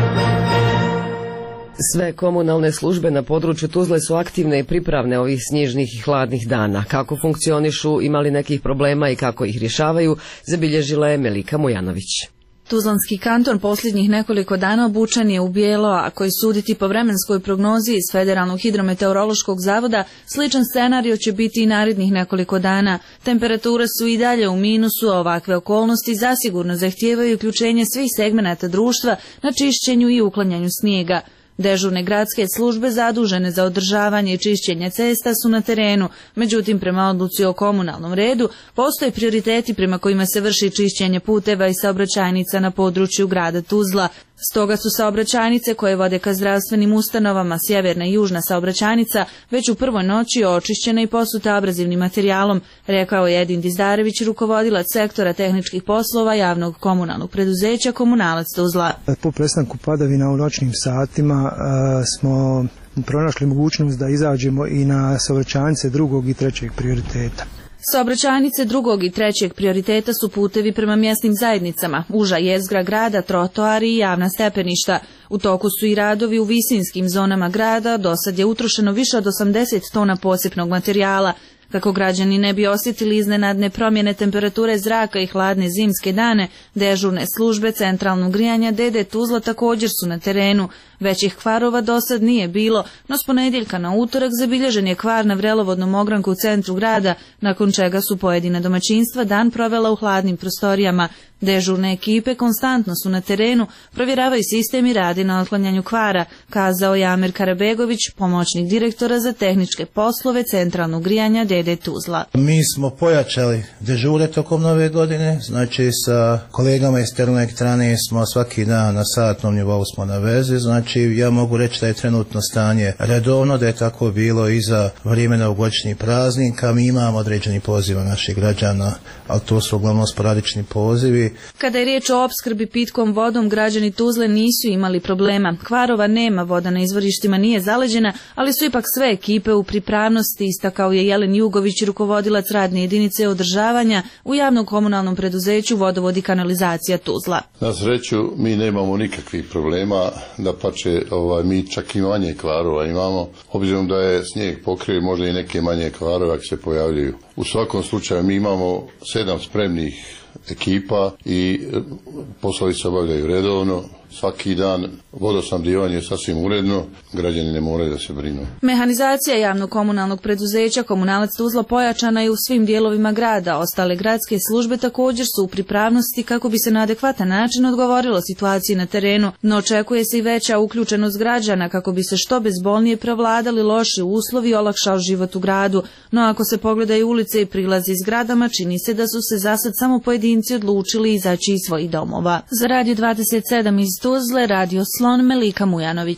Sve komunalne službe na području Tuzle su aktivne i pripravne ovih snježnih i hladnih dana. Kako funkcionišu, imali nekih problema i kako ih rješavaju, zabilježila je Melika Mujanović. Tuzlanski kanton posljednjih nekoliko dana obučen je u bijelo, a koji suditi po vremenskoj prognozi iz Federalnog hidrometeorološkog zavoda, sličan scenario će biti i narednih nekoliko dana. Temperature su i dalje u minusu, a ovakve okolnosti zasigurno zahtijevaju uključenje svih segmenata društva na čišćenju i uklanjanju snijega. Dežurne gradske službe zadužene za održavanje i čišćenje cesta su na terenu, međutim prema odluci o komunalnom redu postoje prioriteti prema kojima se vrši čišćenje puteva i saobraćajnica na području grada Tuzla. Stoga su saobraćajnice koje vode ka zdravstvenim ustanovama, sjeverna i južna saobraćajnica, već u prvoj noći očišćene i posute abrazivnim materijalom, rekao je Edin Dizdarević, rukovodilac sektora tehničkih poslova javnog komunalnog preduzeća Komunalac Tuzla. Po prestanku padavina u noćnim satima a, smo pronašli mogućnost da izađemo i na saobraćajnice drugog i trećeg prioriteta. Saobraćajnice drugog i trećeg prioriteta su putevi prema mjesnim zajednicama, uža jezgra grada, trotoari i javna stepeništa. U toku su i radovi u visinskim zonama grada, do sad je utrošeno više od osamdeset tona posipnog materijala. Kako građani ne bi osjetili iznenadne promjene temperature zraka i hladne zimske dane, dežurne službe centralnog grijanja D D Tuzla također su na terenu. Većih kvarova do sad nije bilo, no s ponedjeljka na utorak zabilježen je kvar na vrelovodnom ogranku u centru grada, nakon čega su pojedina domaćinstva dan provela u hladnim prostorijama. Dežurne ekipe konstantno su na terenu, provjeravaju sistem i radi na otklanjanju kvara, kazao je Amer Karabegović, pomoćnik direktora za tehničke poslove centralnog grijanja D D Tuzla. Mi smo pojačali dežure tokom nove godine, znači sa kolegama iz termoelektrane smo svaki dan na satnom nivou smo na vezi, znači ja mogu reći da je trenutno stanje redovno, da je tako bilo i za vrijeme novogodišnjih praznika. Mi imamo određeni poziva naših građana, ali to su uglavnom sporadični pozivi. Kada je riječ o opskrbi pitkom vodom, građani Tuzle nisu imali problema. Kvarova nema, voda na izvorištima nije zaleđena, ali su ipak sve ekipe u pripravnosti, istakao je Jelen Jugović, rukovodilac radne jedinice održavanja u javnom komunalnom preduzeću Vodovod i kanalizacija Tuzla. Na sreću mi nemamo nikakvih problema, da pače ovaj, mi čak i manje kvarova imamo, obzirom da je snijeg pokrio možda i neke manje kvarove ako se pojavljaju. U svakom slučaju mi imamo sedam spremnih ekipa i poslovi se obavljaju redovno. svaki dan, vodosnabdijevanje je sasvim uredno, građani ne moraju da se brinu. Mehanizacija javnog komunalnog preduzeća Komunalac Tuzla pojačana je u svim dijelovima grada. Ostale gradske službe također su u pripravnosti kako bi se na adekvatan način odgovorilo situaciji na terenu, no očekuje se i veća uključenost građana kako bi se što bezbolnije prevladali loši uslovi i olakšao život u gradu. No ako se pogledaju ulice i prilazi zgradama, čini se da su se zasad samo pojedinci odlučili izaći iz svojih domova. Za Radio dvadeset sedam iz Tuzle, Radio Slon, Melika Mujanović.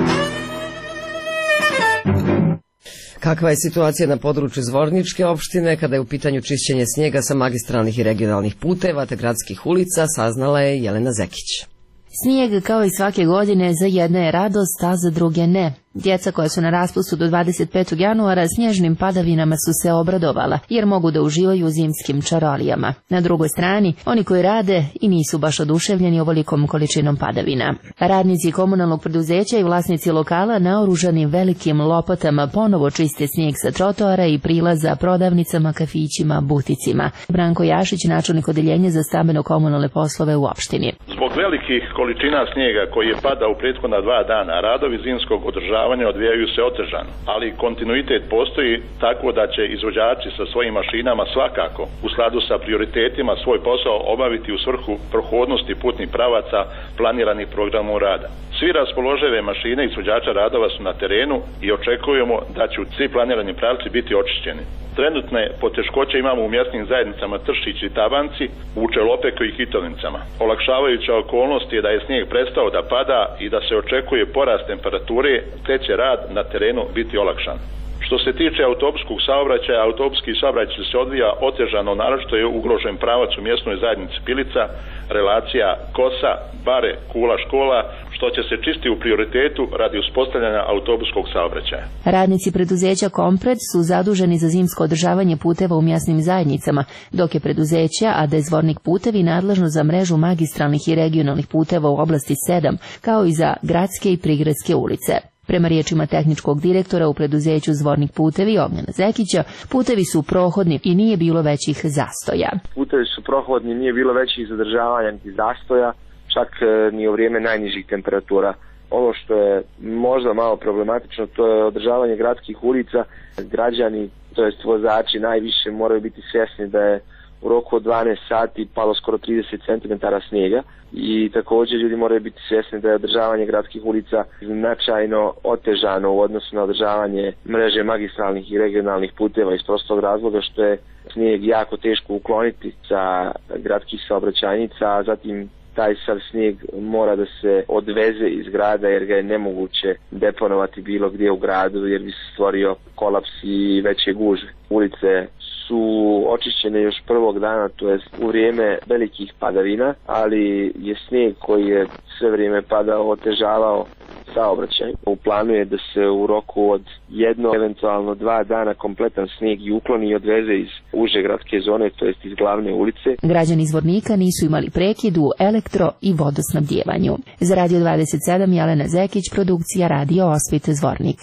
Kakva je situacija na području Zvorničke opštine kada je u pitanju čišćenje snijega sa magistralnih i regionalnih puteva te gradskih ulica, saznala je Jelena Zekić. Snijeg kao i svake godine za jedne je radost, a za druge ne. Djeca koja su na raspustu do dvadeset petog januara snježnim padavinama su se obradovala, jer mogu da uživaju u zimskim čarolijama. Na drugoj strani, oni koji rade i nisu baš oduševljeni ovolikom količinom padavina. Radnici komunalnog preduzeća i vlasnici lokala naoružani velikim lopatama ponovo čiste snijeg sa trotoara i prilaza prodavnicama, kafićima, buticima. Branko Jašić, načelnik odeljenja za stambeno-komunalne poslove u opštini. Zbog velikih količina snijega koji je padao u prethodna dva dana, radovi zimskog održavanja odvijaju se otežano, ali kontinuitet postoji tako da će izvođači sa svojim mašinama svakako u skladu sa prioritetima svoj posao obaviti u svrhu prohodnosti putnih pravaca planiranih programom rada. Svi raspoložive mašine izvođača radova su na terenu i očekujemo da će svi planirani pravci biti očišćeni. Trenutne poteškoće imamo u mjesnim zajednicama Tršić i Tabanci, u Čelopeku i Hitovnicama. Olakšavajuća okolnost je da je snijeg prestao da pada i da se očekuje porast temperature, te će rad na terenu biti olakšan. Što se tiče autobuskog saobraćaja, autobuski saobraćaj se odvija otežano, naročito je ugrožen pravac u mjesnoj zajednici Pilica, relacija Kosa, Bare, Kula, Škola, što će se čistiti u prioritetu radi uspostavljanja autobuskog saobraćaja. Radnici preduzeća Kompred su zaduženi za zimsko održavanje puteva u mjesnim zajednicama, dok je preduzeća A D Zvornik putevi nadležno za mrežu magistralnih i regionalnih puteva u oblasti sedam, kao i za gradske i prigradske ulice. Prema riječima tehničkog direktora u preduzeću Zvornik putevi Ognjena Zekića, putevi su prohodni i nije bilo većih zastoja. Putevi su prohodni, nije bilo većih zadržavanja ni zastoja, čak ni u vrijeme najnižih temperatura. Ono što je možda malo problematično, to je održavanje gradskih ulica. Građani, to jest vozači, najviše moraju biti svjesni da je u roku od dvanaest sati palo skoro trideset centimetara snijega i također ljudi moraju biti svjesni da je održavanje gradskih ulica značajno otežano u odnosu na održavanje mreže magistralnih i regionalnih puteva iz prostog razloga što je snijeg jako teško ukloniti sa gradskih saobraćajnica, a zatim taj sav snijeg mora da se odveze iz grada jer ga je nemoguće deponovati bilo gdje u gradu jer bi se stvorio kolaps i veće gužve. Ulice su očišćene još prvog dana, to jest u vrijeme velikih padavina, ali je snijeg koji je sve vrijeme padao otežavao saobraćaj. U planu je da se u roku od jedno, eventualno dva dana kompletan snijeg i ukloni i odveze iz uže gradske zone, to jest iz glavne ulice. Građani Zvornika nisu imali prekid u elektro i vodosnabdjevanju. Za Radio dvadeset sedam Jelena Zekić, produkcija Radio Osvit Zvornik.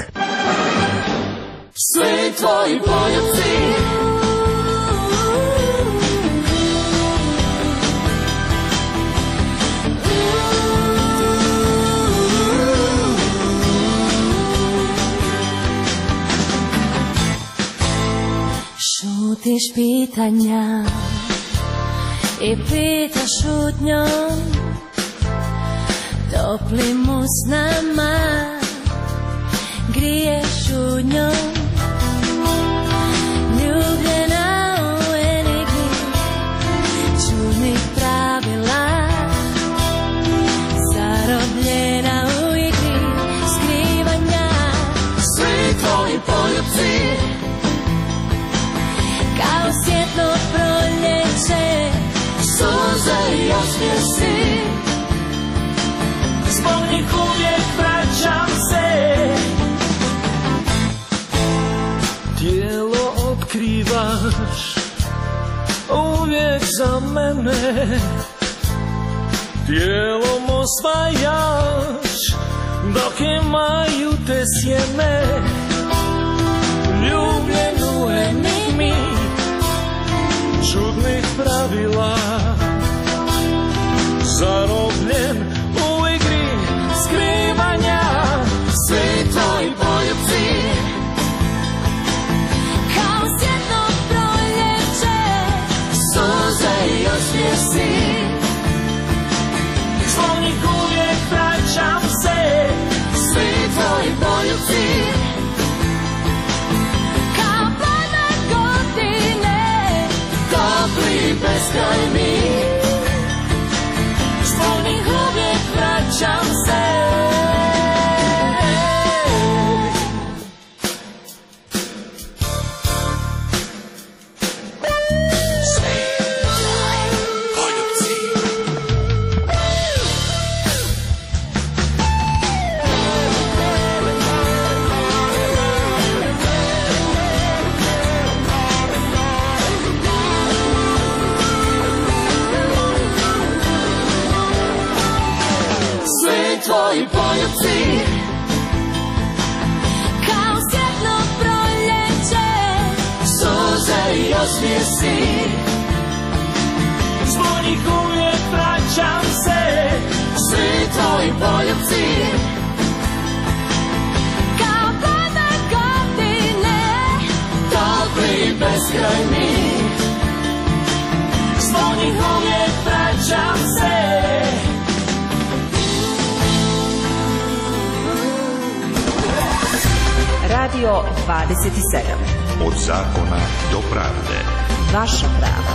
Svi tvoji poljubci šutiš pitanja i pitaš šutnjom toplim usnama griješ šutnjom ljubljena u enigmi čudnih pravila zarobljena u igri skrivanja svi tvoji poljubci kao svjetlo proljeće suze i osmijesi zbog njih uvijek vraćam se tijelo otkrivaš uvijek za mene tijelom osvajaš dok imaju te sjene ljubljen u enigmi čudnih pravila zarobljen u igri osmijesi. Zbog njih uvijek vraćam se, svi tvoji poljubci. Kao tada godine, topli beskrajni. Zbog njih uvijek vraćam se. Radio dvadeset sedam. Od zakona do pravde. Vaša prava.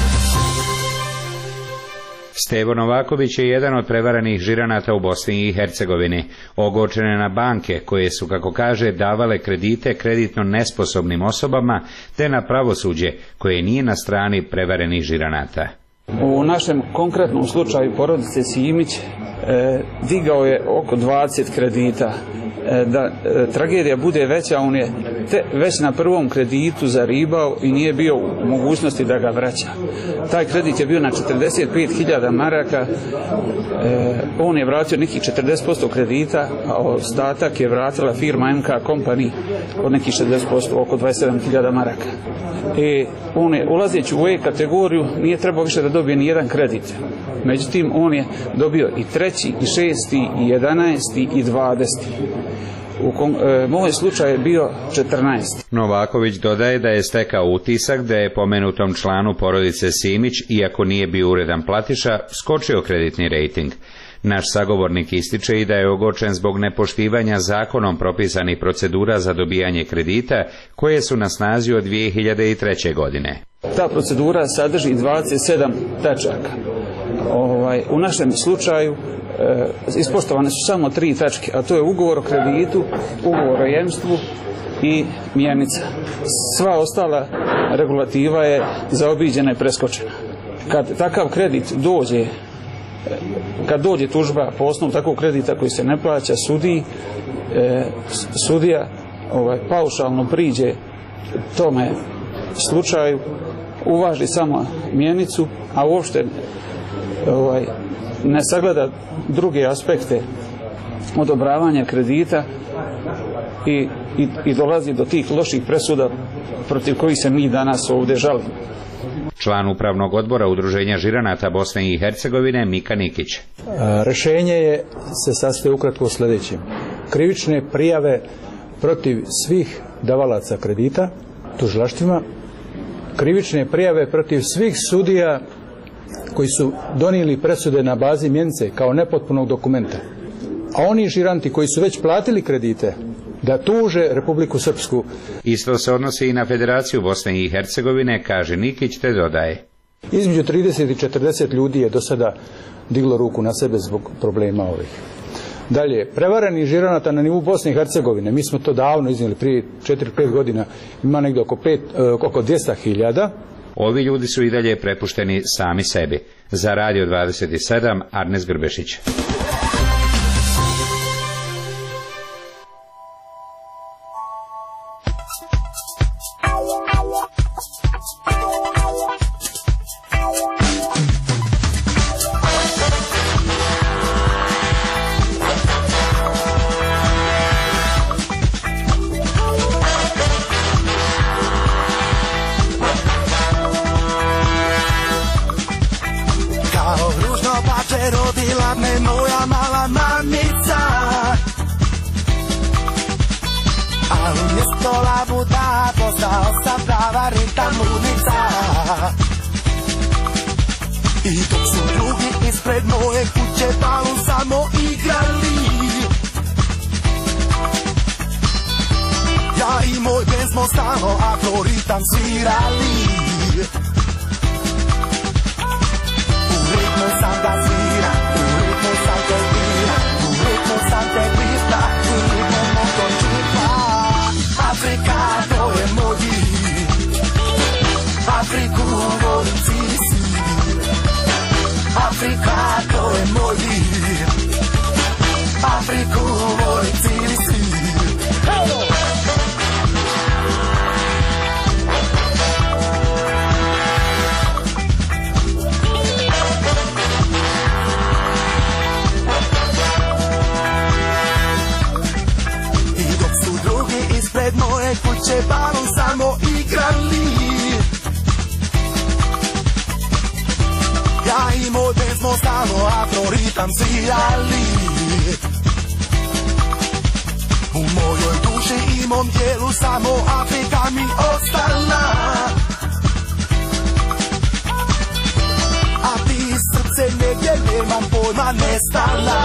Stevo Novaković je jedan od prevarenih žiranata u Bosni i Hercegovini. Ogorčen je na banke koje su, kako kaže, davale kredite kreditno nesposobnim osobama, te na pravosuđe koje nije na strani prevarenih žiranata. U našem konkretnom slučaju porodice Simić e, digao je oko dvadeset kredita. E, da e, tragedija bude veća, on je te, već na prvom kreditu zaribao i nije bio u mogućnosti da ga vraća. Taj kredit je bio na četrdeset pet hiljada maraka, e, on je vratio nekih četrdeset posto kredita, a ostatak je vratila firma M K Company od nekih šezdeset posto, oko dvadeset sedam hiljada maraka. I on je, ulazeći u E kategoriju, nije trebao više da dobije ni jedan kredit. Međutim, on je dobio i treći, i šesti, i jedanaesti, i dvadeseti. U kom, e, moj slučaj je bio četrnaesti. Novaković dodaje da je stekao utisak da je pomenutom članu porodice Simić, iako nije bio uredan platiša, skočio kreditni rejting. Naš sagovornik ističe i da je ogorčen zbog nepoštivanja zakonom propisanih procedura za dobijanje kredita, koje su na snazi od dvije hiljade treće. godine. Ta procedura sadrži dvadeset sedam tačaka. Ovaj, u našem slučaju e, ispoštovane su samo tri tačke, a to je ugovor o kreditu, ugovor o jemstvu i mjenica. Sva ostala regulativa je zaobiđena i preskočena. Kad takav kredit dođe, kad dođe tužba po osnovu takvog kredita koji se ne plaća sudiji, e, sudija ovaj, paušalno priđe tome slučaju, uvaži samo mjenicu, a uopšte ovaj, ne sagleda druge aspekte odobravanja kredita i, i, i dolazi do tih loših presuda protiv kojih se mi danas ovdje žalimo. Član upravnog odbora Udruženja žiranata Bosne i Hercegovine Mika Nikić. Rešenje je se sastoji ukratko u sljedećem. Krivične prijave protiv svih davalaca kredita, tužilaštvima, krivične prijave protiv svih sudija koji su donijeli presude na bazi mjenice kao nepotpunog dokumenta. A oni žiranti koji su već platili kredite da tuže Republiku Srpsku. Isto se odnosi i na Federaciju Bosne i Hercegovine, kaže Nikić, te dodaje. Između trideset i četrdeset ljudi je do sada diglo ruku na sebe zbog problema ovih. Dalje, prevareni žiranata na nivou Bosne i Hercegovine, mi smo to davno iznijeli prije četiri pet godina, ima negdje oko, pet, oko dvjesto hiljada. Ovi ljudi su i dalje prepušteni sami sebi. Za Radio dvadeset sedam, Arnes Grbešić. rodila me moja mala mamica. A umjesto labuda postao sam prava ritamunica. I dok su drugi ispred moje kuće balu samo igrali, ja i moj bend smo stalno afroritam svirali. U ritmu sam da svira, u ritmu sam te bira, u ritmu sam te bira, u ritmu motor čipa. Afrika, to je moj hit, Afriku volim sisi. Afrika, to je moj hit, Afriku volim sisi. Ispred moje kuće balon samo igrali, mode smo samo afroritam svirali. U mojoj duši i mom tijelu samo Afrika mi ostala. A ti srce negdje nemam pojma nestala.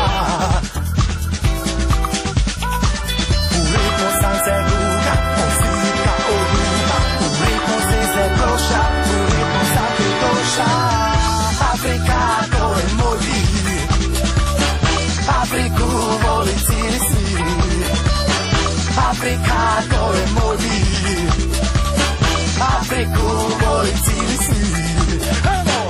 U ritmu sam se duga, muzika oduga. U ritmu si se proša, u ritmu sam ti doša. Afrika to je moj vid, Afriku volim cijeli svijet. Afrika to je moj vid, Afriku volim cijeli svijet. Evo!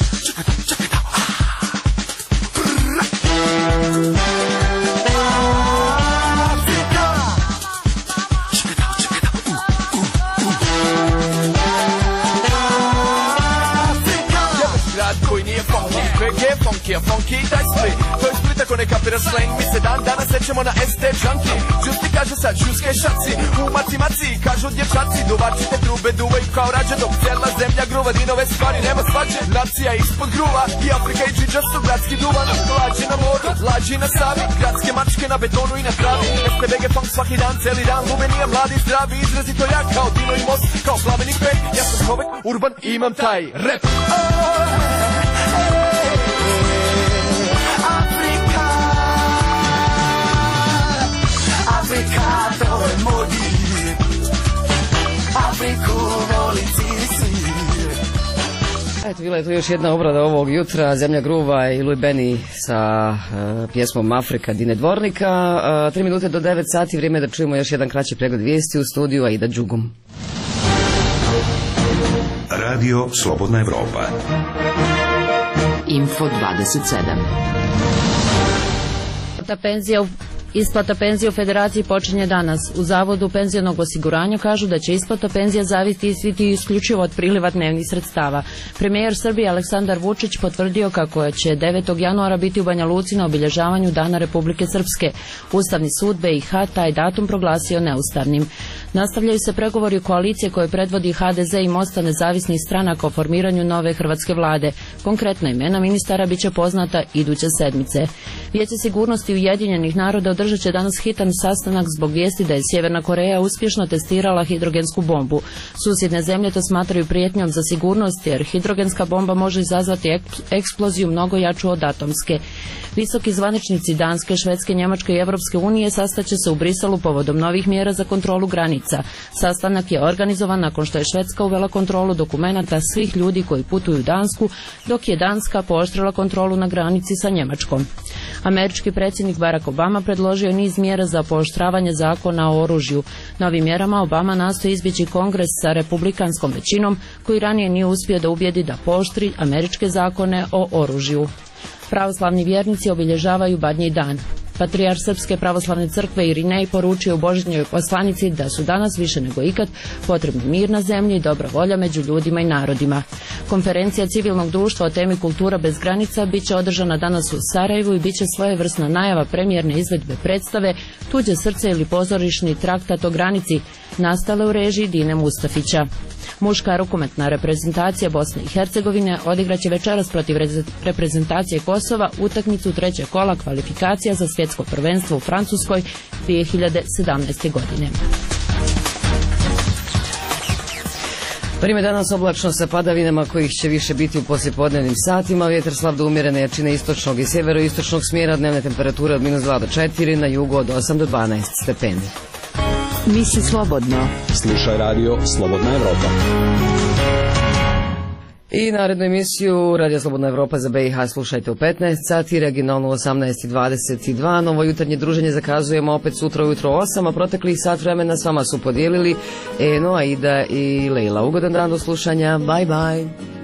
Funky, a funky daj split. To je split ako ne kapira slang. Mi se dan danas sećemo na S T junkie. Justi kaže sad žuske šaci. U maci maci kažu dječaci. Duvačite trube duvaju kao rađe. Dok cijela zemlja gruva dinove stvari nema svađe. Nacija ispod gruva i Afrika i džidža su gradski duvan. Lađi na moru, lađi na Savi. Gradske mačke na betonu i na travi. S T B G funk svaki dan, cijeli dan. Lubenija mladi zdravi, izrazito jak kao Dino i Most. Kao plaveni pet, ja sam čovek urban i imam taj rap. Afrika, to je moj vid, Afriku volim cijeli svijet. Eto, bila je tu još jedna obrada ovog jutra, Zemlja gruva i Louis Benny sa uh, pjesmom Afrika Dine Dvornika. Uh, tri minute do devet sati, vrijeme da čujemo još jedan kraći pregled vijesti u studiju Aida Đugum. Radio Slobodna Evropa. Info dvadeset sedam. Ta penzija u Isplata penzije u Federaciji počinje danas. U Zavodu penzionog osiguranja kažu da će isplata penzija zavisiti isključivo od priliva dnevnih sredstava. Premijer Srbije Aleksandar Vučić potvrdio kako će devetog januara biti u Banja Luci na obilježavanju Dana Republike Srpske. Ustavni sud B i H taj datum proglasio neustavnim. Nastavljaju se pregovori koalicije koje predvodi H D Z i Mosta nezavisnih stranaka o formiranju nove hrvatske vlade. Konkretna imena ministara biće poznata iduće sedmice. Vijeće sigurnosti Ujedinjenih naroda održat će danas hitan sastanak zbog vijesti da je Sjeverna Koreja uspješno testirala hidrogensku bombu. Susjedne zemlje to smatraju prijetnjom za sigurnost jer hidrogenska bomba može izazvati eksploziju mnogo jaču od atomske. Visoki zvaničnici Danske, Švedske, Njemačke i Evropske unije sastaće se u Briselu povodom novih mjera za kontrolu granica. Sastanak je organizovan nakon što je Švedska uvela kontrolu dokumenata svih ljudi koji putuju u Dansku, dok je Danska pooštrila kontrolu na granici sa Njemačkom. Američki predsjednik Barack Obama predložio niz mjera za pooštravanje zakona o oružju. Novim mjerama Obama nastoji izbjeći kongres sa republikanskom većinom koji ranije nije uspio da ubijedi da pooštri američke zakone o oružju. Pravoslavni vjernici obilježavaju Badnji dan. Patrijarh Srpske pravoslavne crkve Irinej poručio u Božitnjoj poslanici da su danas više nego ikad potrebni mir na zemlji i dobra volja među ljudima i narodima. Konferencija civilnog društva o temi Kultura bez granica bit će održana danas u Sarajevu i bit će svojevrsna najava premijerne izvedbe predstave Tuđe srce ili pozorišni traktat o granici, nastale u režiji Dine Mustafića. Muška rukometna reprezentacija Bosne i Hercegovine odigraće večeras protiv reprezentacije Kosova utakmicu trećeg kola kvalifikacija za svjetsko prvenstvo u Francuskoj dvije hiljade sedamnaeste. godine. Vrijeme danas oblačno sa padavinama kojih će više biti u poslijepodnevnim satima. Vjetar slab do umjerene jačine istočnog i sjeveroistočnog smjera, dnevne temperature od minus dva do četiri, na jugu od osam do dvanaest stepeni. Misli slobodno. Slušaj radio Slobodna Evropa. I narednu emisiju Radio Slobodna Evropa za B i H slušajte u petnaest sati, regionalno u osamnaest i dvadeset dva. Novo jutarnje druženje zakazujemo opet sutra ujutro osam, a proteklih sat vremena s vama su podijelili Eno, Aida i Leila. Ugodan dan do slušanja. Bye bye.